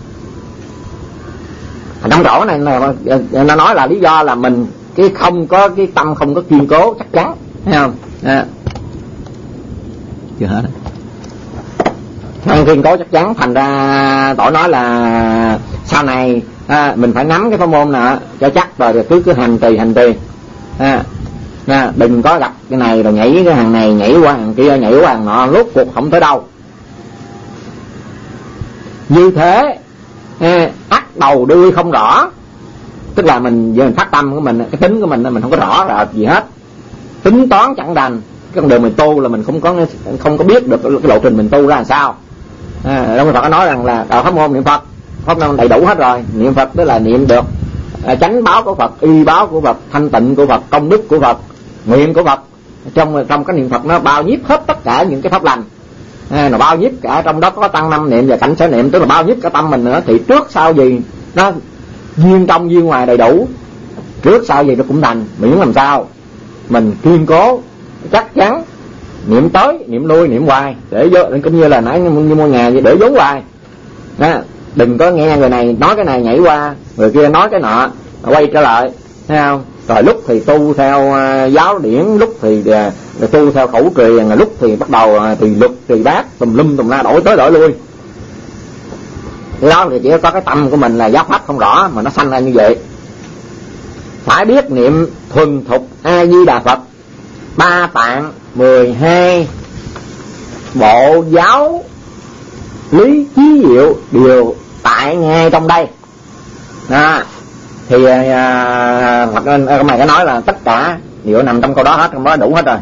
Trong chỗ này nó nói là lý do là mình cái không có cái tâm không có kiên cố chắc chắn, thấy không? Chưa hết. Không kiên cố chắc chắn, thành ra tổ nói là sau này mình phải nắm cái pháp môn nào cho chắc rồi cứ hành trì. Đừng có gặp cái này rồi nhảy cái hàng này, nhảy qua hàng kia, nhảy qua hàng nọ, rốt cuộc không tới đâu. Như thế ắt đầu đuôi không rõ, tức là mình phát tâm của mình, cái tính của mình không có rõ rệt gì hết, tính toán chẳng đành. Cái con đường mình tu là mình không có biết được cái lộ trình mình tu ra làm sao. Ông Phật có nói rằng là đạo pháp môn niệm Phật, pháp môn đầy đủ hết rồi. Niệm Phật tức là niệm được chánh báo của Phật, y báo của Phật, thanh tịnh của Phật, công đức của Phật, nguyện của Phật, trong cái niệm Phật nó bao nhiếp hết tất cả những cái pháp lành, nó bao nhiếp cả trong đó có tăng năm niệm và cảnh sở niệm, tức là bao nhiếp cả tâm mình nữa. Thì trước sau gì nó duyên trong duyên ngoài đầy đủ, trước sau gì nó cũng thành, miễn làm sao mình kiên cố chắc chắn, niệm tới niệm lui niệm hoài, để vô cũng như là nãy như mua nhà vậy, để vốn hoài. Đừng có nghe người này nói cái này nhảy qua, người kia nói cái nọ quay trở lại, thấy không? Rồi lúc thì tu theo giáo điển, lúc thì tu theo khẩu truyền, lúc thì bắt đầu thì luật thì bác tùm lum tùm la, đổi tới đổi lui. Đó thì chỉ có cái tâm của mình là giáo pháp không rõ mà nó sanh ra như vậy. Phải biết niệm thuần thục A Di Đà Phật, 3 tạng 12 bộ giáo lý chí diệu đều tại ngay trong đây. Thì mày có nói là tất cả đều nằm trong câu đó hết, trong đó đủ hết rồi.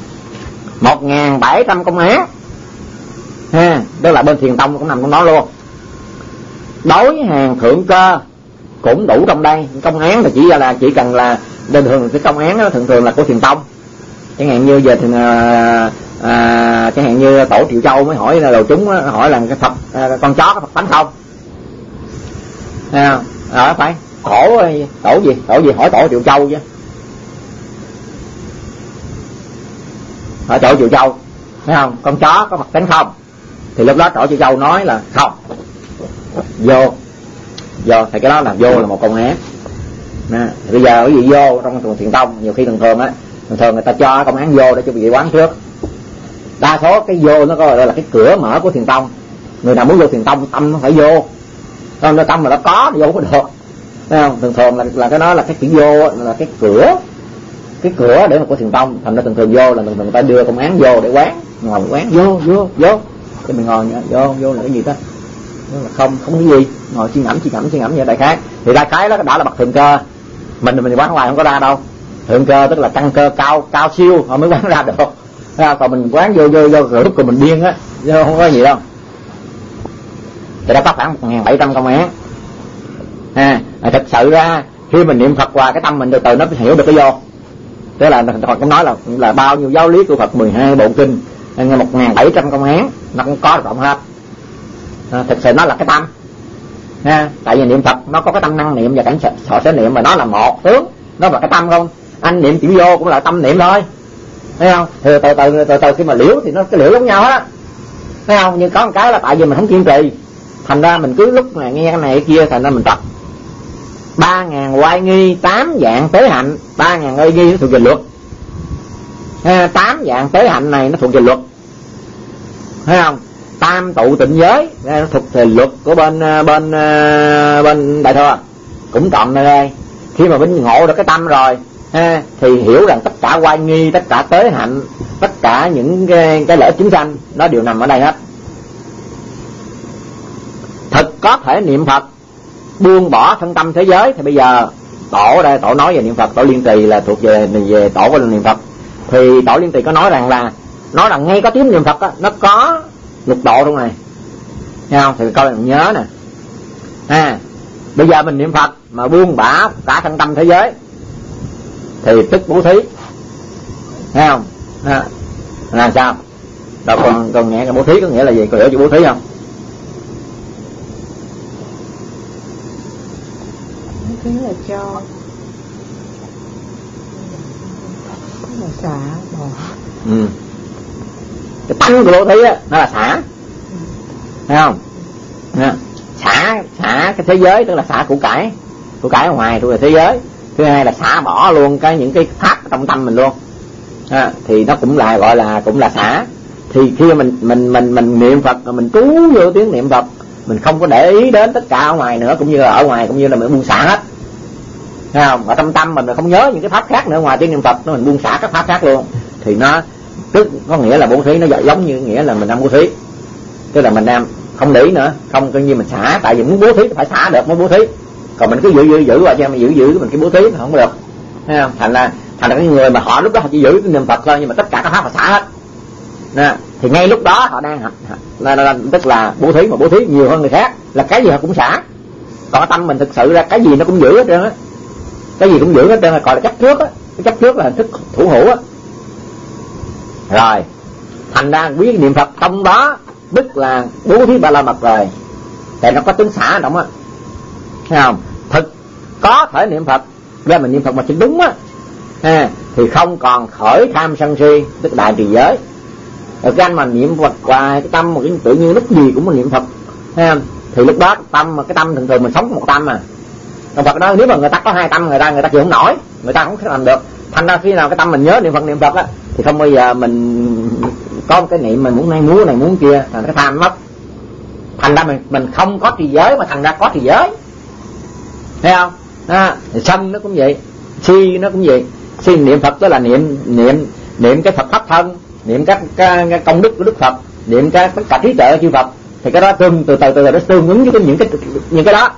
1.700 công án, tức là bên Thiền Tông cũng nằm trong đó luôn. Đối hàng thượng cơ cũng đủ trong đây. Công án là chỉ cần là bình thường cái công án đó thường là của Thiền Tông. Chẳng hạn như giờ thì chẳng hạn như tổ Triệu Châu mới hỏi là đầu chúng hỏi là cái Phật con chó có Phật tánh không? Phải tổ gì hỏi tổ Triệu Châu chứ, hỏi tổ Triệu Châu, thấy không? Con chó có Phật tánh không? Thì lúc đó tổ Triệu Châu nói là không, vô thì cái đó là vô là một công án. Bây giờ cái gì vô trong Thiền Tông nhiều khi thường người ta cho công án vô để cho vị quán trước. Đa số cái vô nó gọi là cái cửa mở của Thiền Tông. Người nào muốn vô Thiền Tông tâm nó phải vô, tâm mà nó có thì vô có được, thấy không? Thường là cái đó là cái chữ vô là cái cửa để mà của Thiền Tông. Thành ra thường vô là thường người ta đưa công án vô để quán, ngồi quán vô thì mình ngồi vô là cái gì đó, là không cái gì, ngồi suy ngẫm vậy đại khái. Thì đại khái đó đã là bậc thượng cơ. Mình quán ngoài không có ra đâu. Thượng cơ tức là căn cơ cao siêu họ mới quán ra được. Còn mình quán vô rồi lúc cùng mình điên á, không có gì đâu. Thì đã có khoảng 1.700 công án. Thật sự ra khi mình niệm Phật qua cái tâm mình từ từ nó hiểu được cái vô. Tức là Phật cũng nói là bao nhiêu giáo lý của Phật, 12 bộ kinh, 1.700 công án nó cũng có rộng hết. Thực sự nó là cái tâm. Tại vì niệm Phật nó có cái tâm năng niệm và cảnh sở niệm, mà nó là một tướng, nó là cái tâm không. Anh niệm chữ vô cũng là tâm niệm thôi, thấy không? Thì từ khi mà liễu thì nó cái liễu giống nhau á, thấy không? Nhưng có một cái là tại vì mình không kiên trì, thành ra mình cứ lúc này nghe cái này cái kia, thành ra mình tập 3.000 oai nghi, 8 dạng tế hạnh. 3.000 oai nghi nó thuộc về luật, 8 dạng tế hạnh này nó thuộc về luật, thấy không? Tam tụ tịnh giới nó thuộc về luật của bên Đại Thừa cũng trọn nơi đây. Khi mà mình ngộ được cái tâm rồi thì hiểu rằng tất cả oai nghi, tất cả tế hạnh, tất cả những cái lễ chúng sanh nó đều nằm ở đây hết. Thực có thể niệm Phật buông bỏ thân tâm thế giới. Thì bây giờ tổ nói về niệm Phật, tổ Liên Trì là thuộc về tổ của niệm Phật. Thì tổ Liên Trì có nói rằng ngay có tiếng niệm Phật đó, nó có lục độ trong này, thấy không? Thì coi mình nhớ nè. Bây giờ mình niệm Phật mà buông bỏ cả thân tâm thế giới thì tức bố thí, thấy không? Là sao? Rồi còn nghe cái bố thí có nghĩa là gì? Có hiểu chữ bố thí không? Bố thí là cho, là xả bỏ. Cái tánh của bố thí á, nó là xả, thấy không? Xả cái thế giới, tức là xả của cải ở ngoài thuộc về thế giới. Thứ hai là xả bỏ luôn những cái pháp trong tâm mình luôn. Thì nó cũng là gọi là cũng là xả. Thì khi mình niệm Phật, mình trú vô tiếng niệm Phật, mình không có để ý đến tất cả ở ngoài nữa, cũng như là ở ngoài cũng như là mình buông xả hết, thấy không? Ở trong tâm mình không nhớ những cái pháp khác nữa ngoài tiếng niệm Phật, nó mình buông xả các pháp khác luôn. Thì nó tức có nghĩa là bố thí, nó giống như nghĩa là mình đang bố thí, tức là mình đang không để ý nữa, không coi như mình xả. Tại vì muốn bố thí phải xả được mới bố thí, còn mình cứ giữ vào cho mình giữ mình cái bố thí mình không được, thấy không? Thành ra cái người mà họ lúc đó họ chỉ giữ cái niệm Phật thôi, nhưng mà tất cả các pháp họ xả hết. Thì ngay lúc đó họ đang tức là bố thí, mà bố thí nhiều hơn người khác, là cái gì họ cũng xả. Còn tâm mình thực sự ra cái gì nó cũng giữ hết trơn á, cái gì cũng giữ hết trơn, là gọi là chấp trước á. Cái chấp trước là hình thức thủ hữu á, Rồi thành ra biết niệm Phật trong đó tức là bố thí ba la mật rồi, thì nó có tướng xả động á, thấy không? Thực có thể niệm Phật, ra mình niệm Phật mà chính đúng á, thì không còn khởi tham sân si, tức đại trì giới. Rồi cái anh mà niệm Phật hoài, cái tâm mà cái tự nhiên lúc gì cũng mà niệm Phật, thấy không? Thì lúc đó tâm, mà cái tâm thường thường mình sống một tâm mà. Còn Phật đó nếu mà người ta có hai tâm, người ta chịu không nổi, người ta không làm được. Thành ra khi nào cái tâm mình nhớ niệm Phật á, thì không bao giờ mình có một cái niệm mình muốn này muốn kia, là cái tham mất. Thành ra mình không có trì giới mà thành ra có trì giới, thấy không? Sân nó cũng vậy, si nó cũng vậy. Si niệm Phật đó là niệm cái Phật pháp thân, niệm các công đức của Đức Phật, niệm tất cả trí tuệ của chư Phật, thì cái đó từ từ nó tương ứng với những cái đó,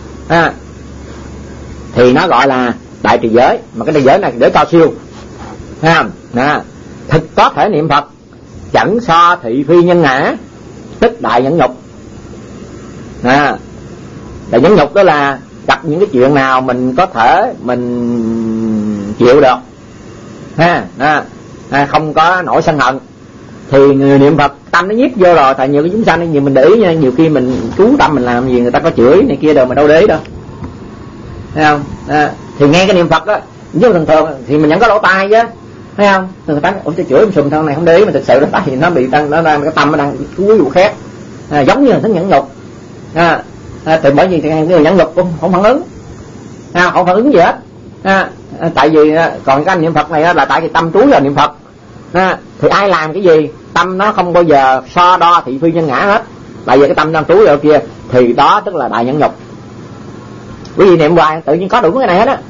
thì nó gọi là đại trì giới. Mà cái trì giới này để cao siêu, thấy không? Thực có thể niệm Phật chẳng so thị phi nhân ngã, tức đại nhẫn nhục. Đại nhẫn nhục đó là gặp những cái chuyện nào mình có thể mình chịu được, không có nổi sân hận, thì người niệm Phật tâm nó nhiếp vô rồi. Tại nhiều cái chúng sanh nhiều mình để ý nha, nhiều khi mình chú tâm mình làm gì người ta có chửi này kia đâu mà đâu để ý đâu, thấy không? Thì nghe cái niệm Phật đó, chứ thường thường thì mình vẫn có lỗ tai chứ, thấy không? Người ta ủa tôi chửi em sùm thằng này không để ý, mà thực sự đó thì nó bị nó đang cái tâm nó đang chú ý vụ khác, giống như là thức nhẫn nhục. Thì bởi vì người nhẫn nhục cũng không phản ứng, không phản ứng gì hết. Tại vì còn cái niệm Phật này là tại vì tâm trú vào niệm Phật, thì ai làm cái gì tâm nó không bao giờ so đo thị phi nhân ngã hết. Tại vì cái tâm đang trú vào kia thì đó tức là đại nhẫn nhục. Quý vị niệm hoài tự nhiên có đủ cái này hết á.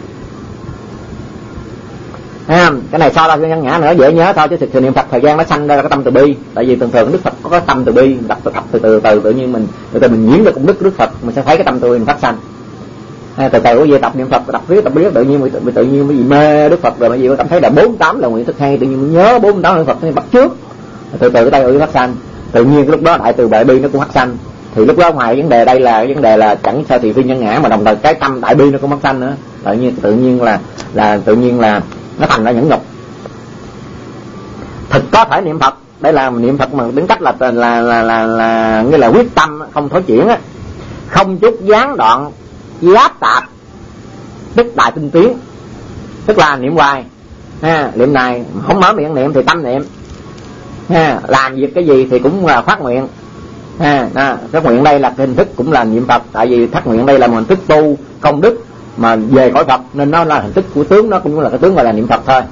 Cái này so đo nhân ngã nữa dễ nhớ thôi, chứ thực sự niệm Phật thời gian nó sanh ra cái tâm từ bi. Tại vì thường thường Đức Phật có cái tâm từ bi, đọc từ tự nhiên mình nhiễm được công đức của Đức Phật, mình sẽ thấy cái tâm từ bi mình phát sanh. Từ từ quý vị tập niệm Phật, đọc viết tự nhiên quý vị mê Đức Phật rồi, quý vị cảm thấy là 48 là nguyện thức hay, tự nhiên mình nhớ 48 là Phật, bắt trước từ cái tay ư phát sanh. Tự nhiên cái lúc đó đại từ đại bi nó cũng phát sanh. Thì lúc đó ngoài vấn đề đây là vấn đề là chẳng sao thị phi nhân ngã, mà đồng thời cái tâm đại bi nó cũng phát sanh nữa. Tự nhiên là nó thành ra nhẫn nhục. Thực có thể niệm Phật, đây là niệm Phật mà tính cách là nghĩa là quyết tâm không thối chuyển á, không chút gián đoạn giáp tạp, tức đại tinh tiến, tức là niệm hoài, niệm này không mở miệng niệm thì tâm niệm, làm việc cái gì thì cũng là phát nguyện. Phát nguyện đây là cái hình thức cũng là niệm Phật, tại vì phát nguyện đây là một hình thức tu công đức mà về cõi Phật, nên nó là hình thức của tướng, nó cũng là cái tướng gọi là niệm Phật thôi.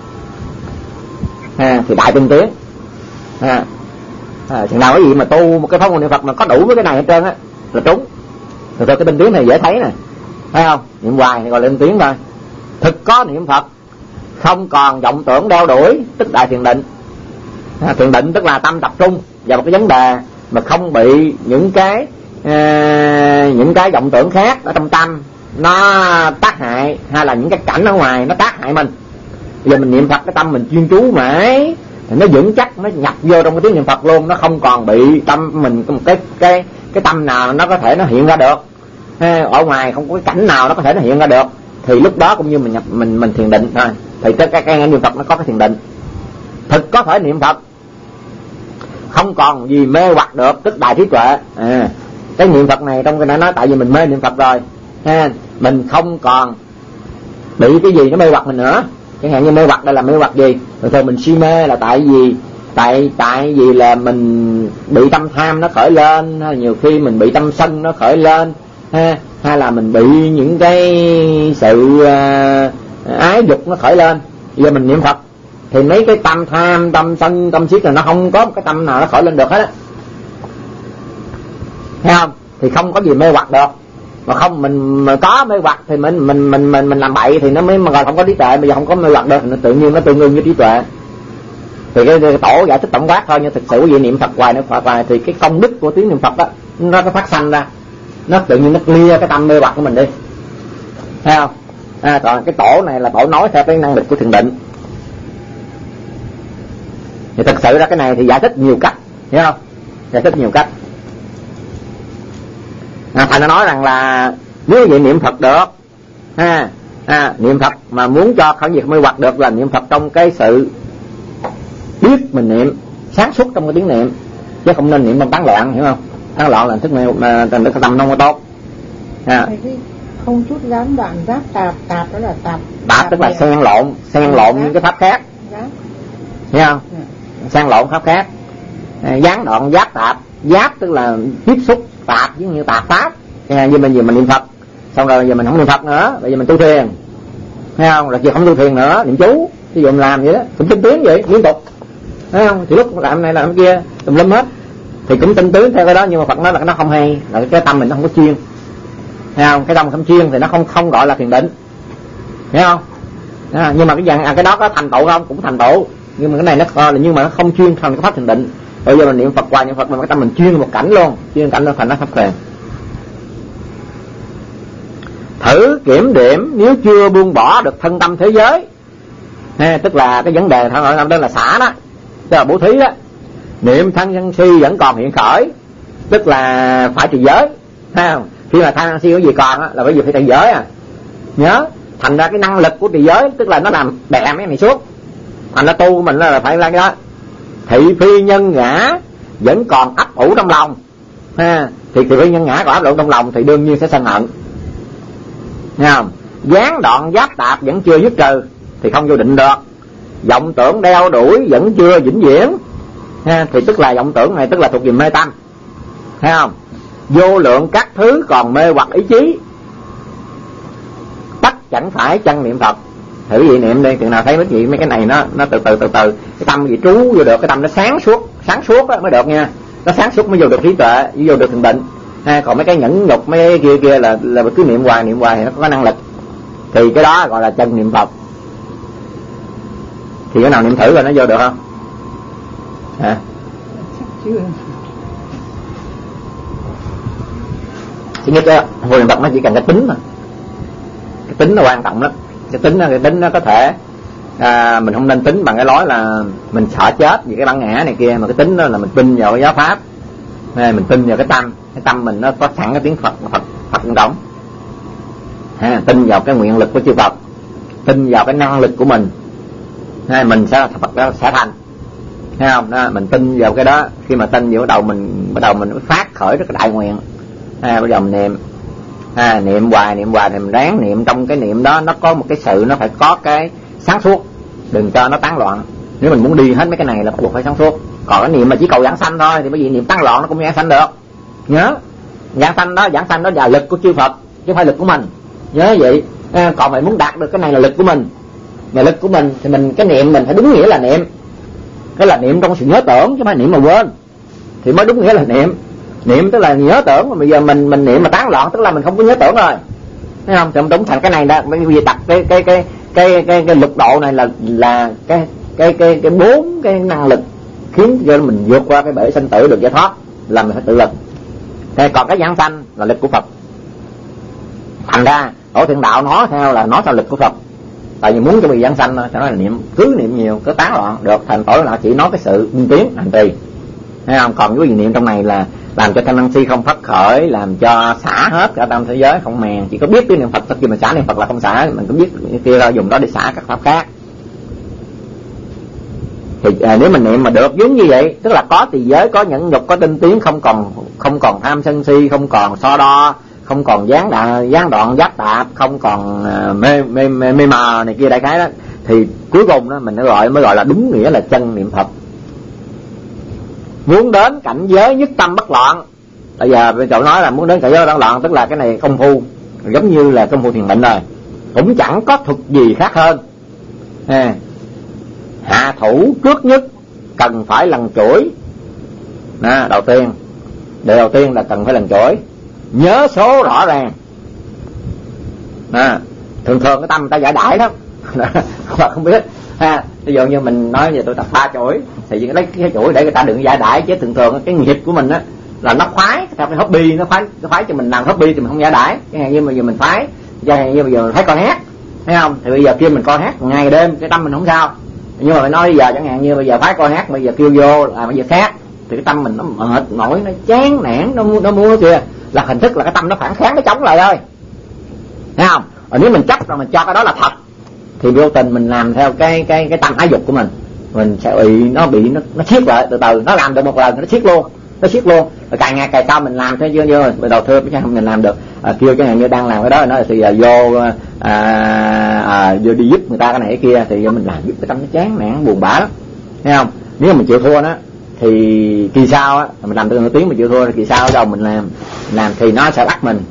Thì đại tinh tiến. Chừng nào cái gì mà tu một cái pháp môn niệm Phật mà có đủ với cái này hết trơn á là trúng. Rồi cái tinh tiến này dễ thấy nè, thấy không? Niệm hoài thì gọi là tinh tiến thôi. Thực có niệm Phật không còn vọng tưởng đeo đuổi, tức đại thiền định. Thiền định tức là tâm tập trung vào một cái vấn đề mà không bị những cái vọng tưởng khác ở trong tâm nó tác hại, hay là những cái cảnh ở ngoài nó tác hại mình. Bây giờ mình niệm Phật, cái tâm mình chuyên chú mãi, nó vững chắc, nó nhập vô trong cái tiếng niệm Phật luôn, nó không còn bị tâm mình một cái tâm nào nó có thể nó hiện ra được. Ở ngoài không có cái cảnh nào nó có thể nó hiện ra được, thì lúc đó cũng như mình thiền định thôi. Thì cái niệm Phật nó có cái thiền định. Thực có thể niệm Phật không còn gì mê hoặc được, tức đại trí tuệ. Cái niệm Phật này trong cái đã nói tại vì mình mê niệm Phật rồi, mình không còn bị cái gì nó mê hoặc mình nữa. Chẳng hạn như mê hoặc đây là mê hoặc gì? Rồi mình si mê là tại vì là mình bị tâm tham nó khởi lên, hay nhiều khi mình bị tâm sân nó khởi lên, hay là mình bị những cái sự ái dục nó khởi lên. Giờ mình niệm Phật thì mấy cái tâm tham, tâm sân, tâm siết là nó không có một cái tâm nào nó khởi lên được hết á, thấy không? Thì không có gì mê hoặc được. Mà không mình mà có mê hoặc thì mình làm bậy thì nó mới mà gọi không có trí tuệ. Bây giờ không có mê hoặc được thì nó tự nhiên nó tương đương với trí tuệ. Thì cái tổ giải thích tổng quát thôi, nhưng thực sự vì niệm Phật hoài thì cái công đức của tiếng niệm Phật đó nó có phát sanh ra, nó tự nhiên nó clear cái tâm mê hoặc của mình đi, thấy không? Còn cái tổ này là tổ nói theo cái năng lực của thiền định. Thì thực sự ra cái này thì giải thích nhiều cách, hiểu không? Giải thích nhiều cách. Thầy nó nói rằng là nếu vậy niệm Phật được, niệm Phật mà muốn cho khởi diệt mê hoặc được là niệm Phật trong cái sự biết mình niệm, sáng suốt trong cái tiếng niệm, chứ không nên niệm trong tán loạn, hiểu không? Tán loạn là thức niệm mà cái tâm không có tốt. Không chút gián đoạn, giáp tạp, tạp đó là tạp. Tạp tức là xen lộn những cái pháp khác, hiểu không? Xen lộn pháp khác. Gián đoạn, giáp tạp, giáp tức là tiếp xúc, tạp giống như tạp pháp. Như mình niệm Phật, xong rồi giờ mình không niệm Phật nữa, bây giờ mình tu thiền, thấy không? Rồi giờ không tu thiền nữa, niệm chú, ví dụ mình làm vậy đó, cũng tinh tiến vậy liên tục, thấy không? Thì lúc làm này làm kia tùm lum hết, thì cũng tinh tiến theo cái đó, nhưng mà Phật nói là nó không hay, là cái tâm mình nó không có chuyên, thấy không? Cái tâm không chuyên thì nó không gọi là thiền định, hiểu không? Nhưng mà cái dạng cái đó có thành tựu không? Cũng thành tựu, nhưng mà cái này nó nhưng mà nó không chuyên thành cái pháp thiền định. Bây giờ mình niệm Phật hoài niệm Phật mà cái tâm mình chuyên một cảnh luôn, chuyên cảnh nó thành nó pháp thiền. Thử kiểm điểm nếu chưa buông bỏ được thân tâm thế giới, tức là cái vấn đề thân tâm đó là xả đó, tức là bố thí đó. Niệm thân sân si vẫn còn hiện khởi, tức là phải trì giới, thấy không? Khi mà thân sân si có gì còn á, là bây giờ phải trì giới nhớ. Thành ra cái năng lực của trì giới tức là nó làm đè mấy này xuống, thành ra tu của mình là phải là cái đó. Thị phi nhân ngã vẫn còn ấp ủ trong lòng, thì thị phi nhân ngã còn ấp ủ trong lòng thì đương nhiên sẽ sân hận, nghe không? Gián đoạn giáp tạp vẫn chưa dứt trừ thì không vô định được. Vọng tưởng đeo đuổi vẫn chưa vĩnh viễn, thì tức là vọng tưởng này tức là thuộc về mê tâm, thấy không? Vô lượng các thứ còn mê hoặc ý chí, tất chẳng phải chân niệm Phật. Thử vậy niệm đi, chừng nào thấy mấy cái này nó từ từ cái tâm gì trú vô được, cái tâm nó sáng suốt mới được nha. Nó sáng suốt mới vô được trí tuệ, vô được thiền định. Còn mấy cái nhẫn nhục mấy cái kia là cứ niệm hoài thì nó có năng lực, thì cái đó gọi là chân niệm Phật. Thì cái nào niệm thử rồi nó vô được không? Thứ nhất á, vô niệm Phật nó chỉ cần cái tính mà, cái tính nó quan trọng lắm. Cái tính nó có thể mình không nên tính bằng cái lối là mình sợ chết vì cái bản ngã này kia, mà cái tính đó là mình tin vào cái giáo pháp, mình tin vào cái tâm mình nó có sẵn cái tiếng Phật trong động, tin vào cái nguyện lực của chư Phật, tin vào cái năng lực của mình, mình sẽ Phật đó sẽ thành, thấy không? Đó, mình tin vào cái đó. Khi mà tin vào bắt đầu mình phát khởi cái đại nguyện, bắt đầu mình niệm hoài thì mình ráng niệm. Trong cái niệm đó nó có một cái sự, nó phải có cái sáng suốt, đừng cho nó tán loạn. Nếu mình muốn đi hết mấy cái này là buộc phải sáng suốt. Còn cái niệm mà chỉ cầu giảng sanh thôi thì bởi vì niệm tán loạn nó cũng giảng sanh được. Nhớ giảng sanh đó là lực của chư Phật chứ không phải lực của mình, nhớ vậy. Còn phải muốn đạt được cái này là lực của mình, mà lực của mình thì mình cái niệm mình phải đúng nghĩa là niệm, cái là niệm trong sự nhớ tưởng chứ không phải niệm mà quên, thì mới đúng nghĩa là niệm. Niệm tức là nhớ tưởng, mà bây giờ mình niệm mà tán loạn tức là mình không có nhớ tưởng rồi, thấy không? Thì đúng thành cái này đó. Bởi vì đặt cái lực độ này là cái 4 cái năng lực khiến cho mình vượt qua cái bể sinh tử được giải thoát, là mình phải tự lực. Còn cái giảng sanh là lực của Phật. Thành ra Tổ Thiện Đạo nói theo là nói theo lực của Phật, tại vì muốn cho bị giảng sanh thôi, cho nó là cứ niệm nhiều, cứ tán loạn được. Thành Tổ Thiện Đạo chỉ nói cái sự tinh tiến hành trì, thấy không? Còn cái gì niệm trong này là làm cho thanh năng si không phát khởi, làm cho xả hết cả tâm thế giới không màng. Chỉ có biết tiếng niệm Phật thôi, khi mình xả niệm Phật là không xả, mình cũng biết kia ra dùng đó để xả các pháp khác. Thì nếu mình niệm mà được giống như vậy, tức là có trì giới, có nhẫn nhục, có tinh tiến, không còn tham sân si, không còn so đo, không còn gián đoạn giáp tạp, không còn mê mờ này kia đại khái đó, thì cuối cùng đó mình mới gọi là đúng nghĩa là chân niệm Phật. Muốn đến cảnh giới nhất tâm bất loạn, bây giờ bên chỗ nói là muốn đến cảnh giới bất loạn, tức là cái này công phu giống như là công phu thiền định rồi, cũng chẳng có thuật gì khác hơn. Hạ thủ trước nhất cần phải lần chuỗi. Điều đầu tiên là cần phải lần chuỗi, nhớ số rõ ràng. Thường cái tâm người ta giải đãi lắm mà không biết. Ví dụ như mình nói về tôi tập 3 chuỗi thì lấy cái chuỗi để người ta đừng giải đãi, chứ thường cái nghiệp của mình á là nó khoái theo cái hobby, nó khoái cho mình làm hobby thì mình không giải đãi. Như bây giờ mình phái, như bây giờ mình thấy con hát, thấy không? Thì bây giờ kêu mình coi hát ngày đêm cái tâm mình không sao, nhưng mà phải nói bây giờ chẳng hạn như bây giờ phái coi hát, bây giờ kêu vô làm bây giờ khác thì cái tâm mình nó mệt mỏi, nó chán nản, nó mua kìa, là hình thức là cái tâm nó phản kháng, nó chống lại thôi, thấy không? Nếu mình chấp rồi mình cho cái đó là thật thì vô tình mình làm theo cái tâm ái dục của mình, mình sẽ bị nó siết lại từ từ. Nó làm được một lần nó siết luôn, rồi càng ngày càng sau mình làm thế chưa bắt đầu thưa chứ không mình làm được. Kêu chẳng hạn như đang làm cái đó nó thì vô đi giúp người ta cái này cái kia thì mình làm giúp cái tâm nó chán nản buồn bã lắm, thấy không? Nếu mà mình chịu thua đó thì kỳ sau á mình làm từ nửa tiếng mình chịu thua thì kỳ sau đâu mình làm thì nó sẽ bắt mình,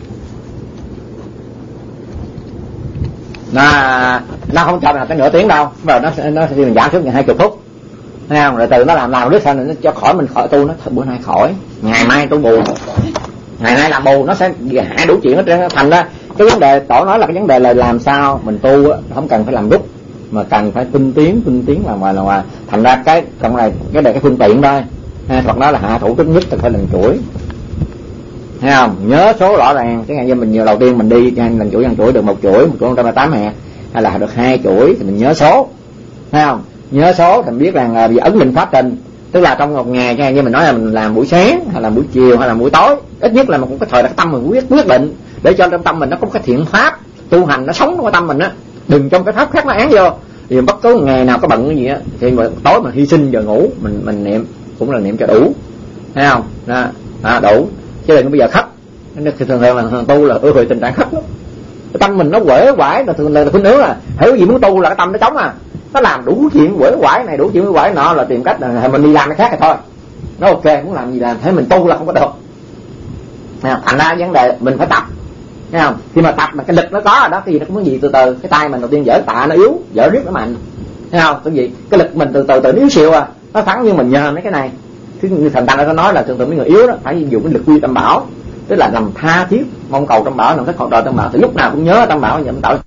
nó không cho mình làm tới nửa tiếng đâu, rồi nó sẽ mình giảm xuống 20 phút, thấy không? Rồi từ nó làm riết xong rồi nó cho khỏi mình khỏi tu, nó bữa nay khỏi, ngày mai tu bù, ngày nay làm bù, nó sẽ hại đủ chuyện hết. Thành ra cái vấn đề tổ nói là cái vấn đề là làm sao mình tu á, không cần phải làm rút mà cần phải tinh tiến làm ngoài. Thành ra cái cộng này cái phương tiện thôi, hoặc đó là hạ thủ trước nhất thì phải lần chuỗi, thấy không? Nhớ số rõ ràng. Cái ngày mình nhiều đầu tiên mình đi lần chuỗi được 1 chuỗi 138 hạt, hay là được 2 chuỗi thì mình nhớ số, thấy không? Nhớ số thì mình biết rằng vì ấn định pháp trình, tức là trong một ngày như mình nói là mình làm buổi sáng hay là buổi chiều hay là buổi tối, ít nhất là mình cũng có thời tâm mình quyết định để cho trong tâm mình nó có cái thiện pháp tu hành nó sống trong cái tâm mình á, đừng trong cái pháp khác nó án vô. Thì bất cứ ngày nào có bận cái gì á thì tối mình hy sinh giờ ngủ mình niệm cũng là niệm cho đủ, thấy không? Đủ chứ đừng bây giờ khóc. Thường là tu là về tình trạng khóc lắm, cái tâm mình nó quể quải, là thường là khuynh hướng là hiểu gì muốn tu là cái tâm nó trống nó làm đủ chuyện quể quải này đủ chuyện quể nọ, là tìm cách là mình đi làm cái khác thì thôi, nó ok muốn làm gì làm, thấy mình tu là không có được. Thành ra vấn đề mình phải tập, thấy không? Khi mà tập mà cái lực nó có rồi đó, cái gì nó cũng có gì từ từ. Cái tay mình đầu tiên dở tạ nó yếu, dở riết nó mạnh, thấy không? Cái gì cái lực mình từ từ nó yếu xìu nó thắng, nhưng mình nhờ mấy cái này. Chứ như thần tăng nó nói là thường mấy người yếu đó phải dùng cái lực quy tam bảo, tức là làm tha thiết mong cầu tam bảo, làm cái cầu đòi tam bảo, thì lúc nào cũng nhớ tam bảo nhậm tạo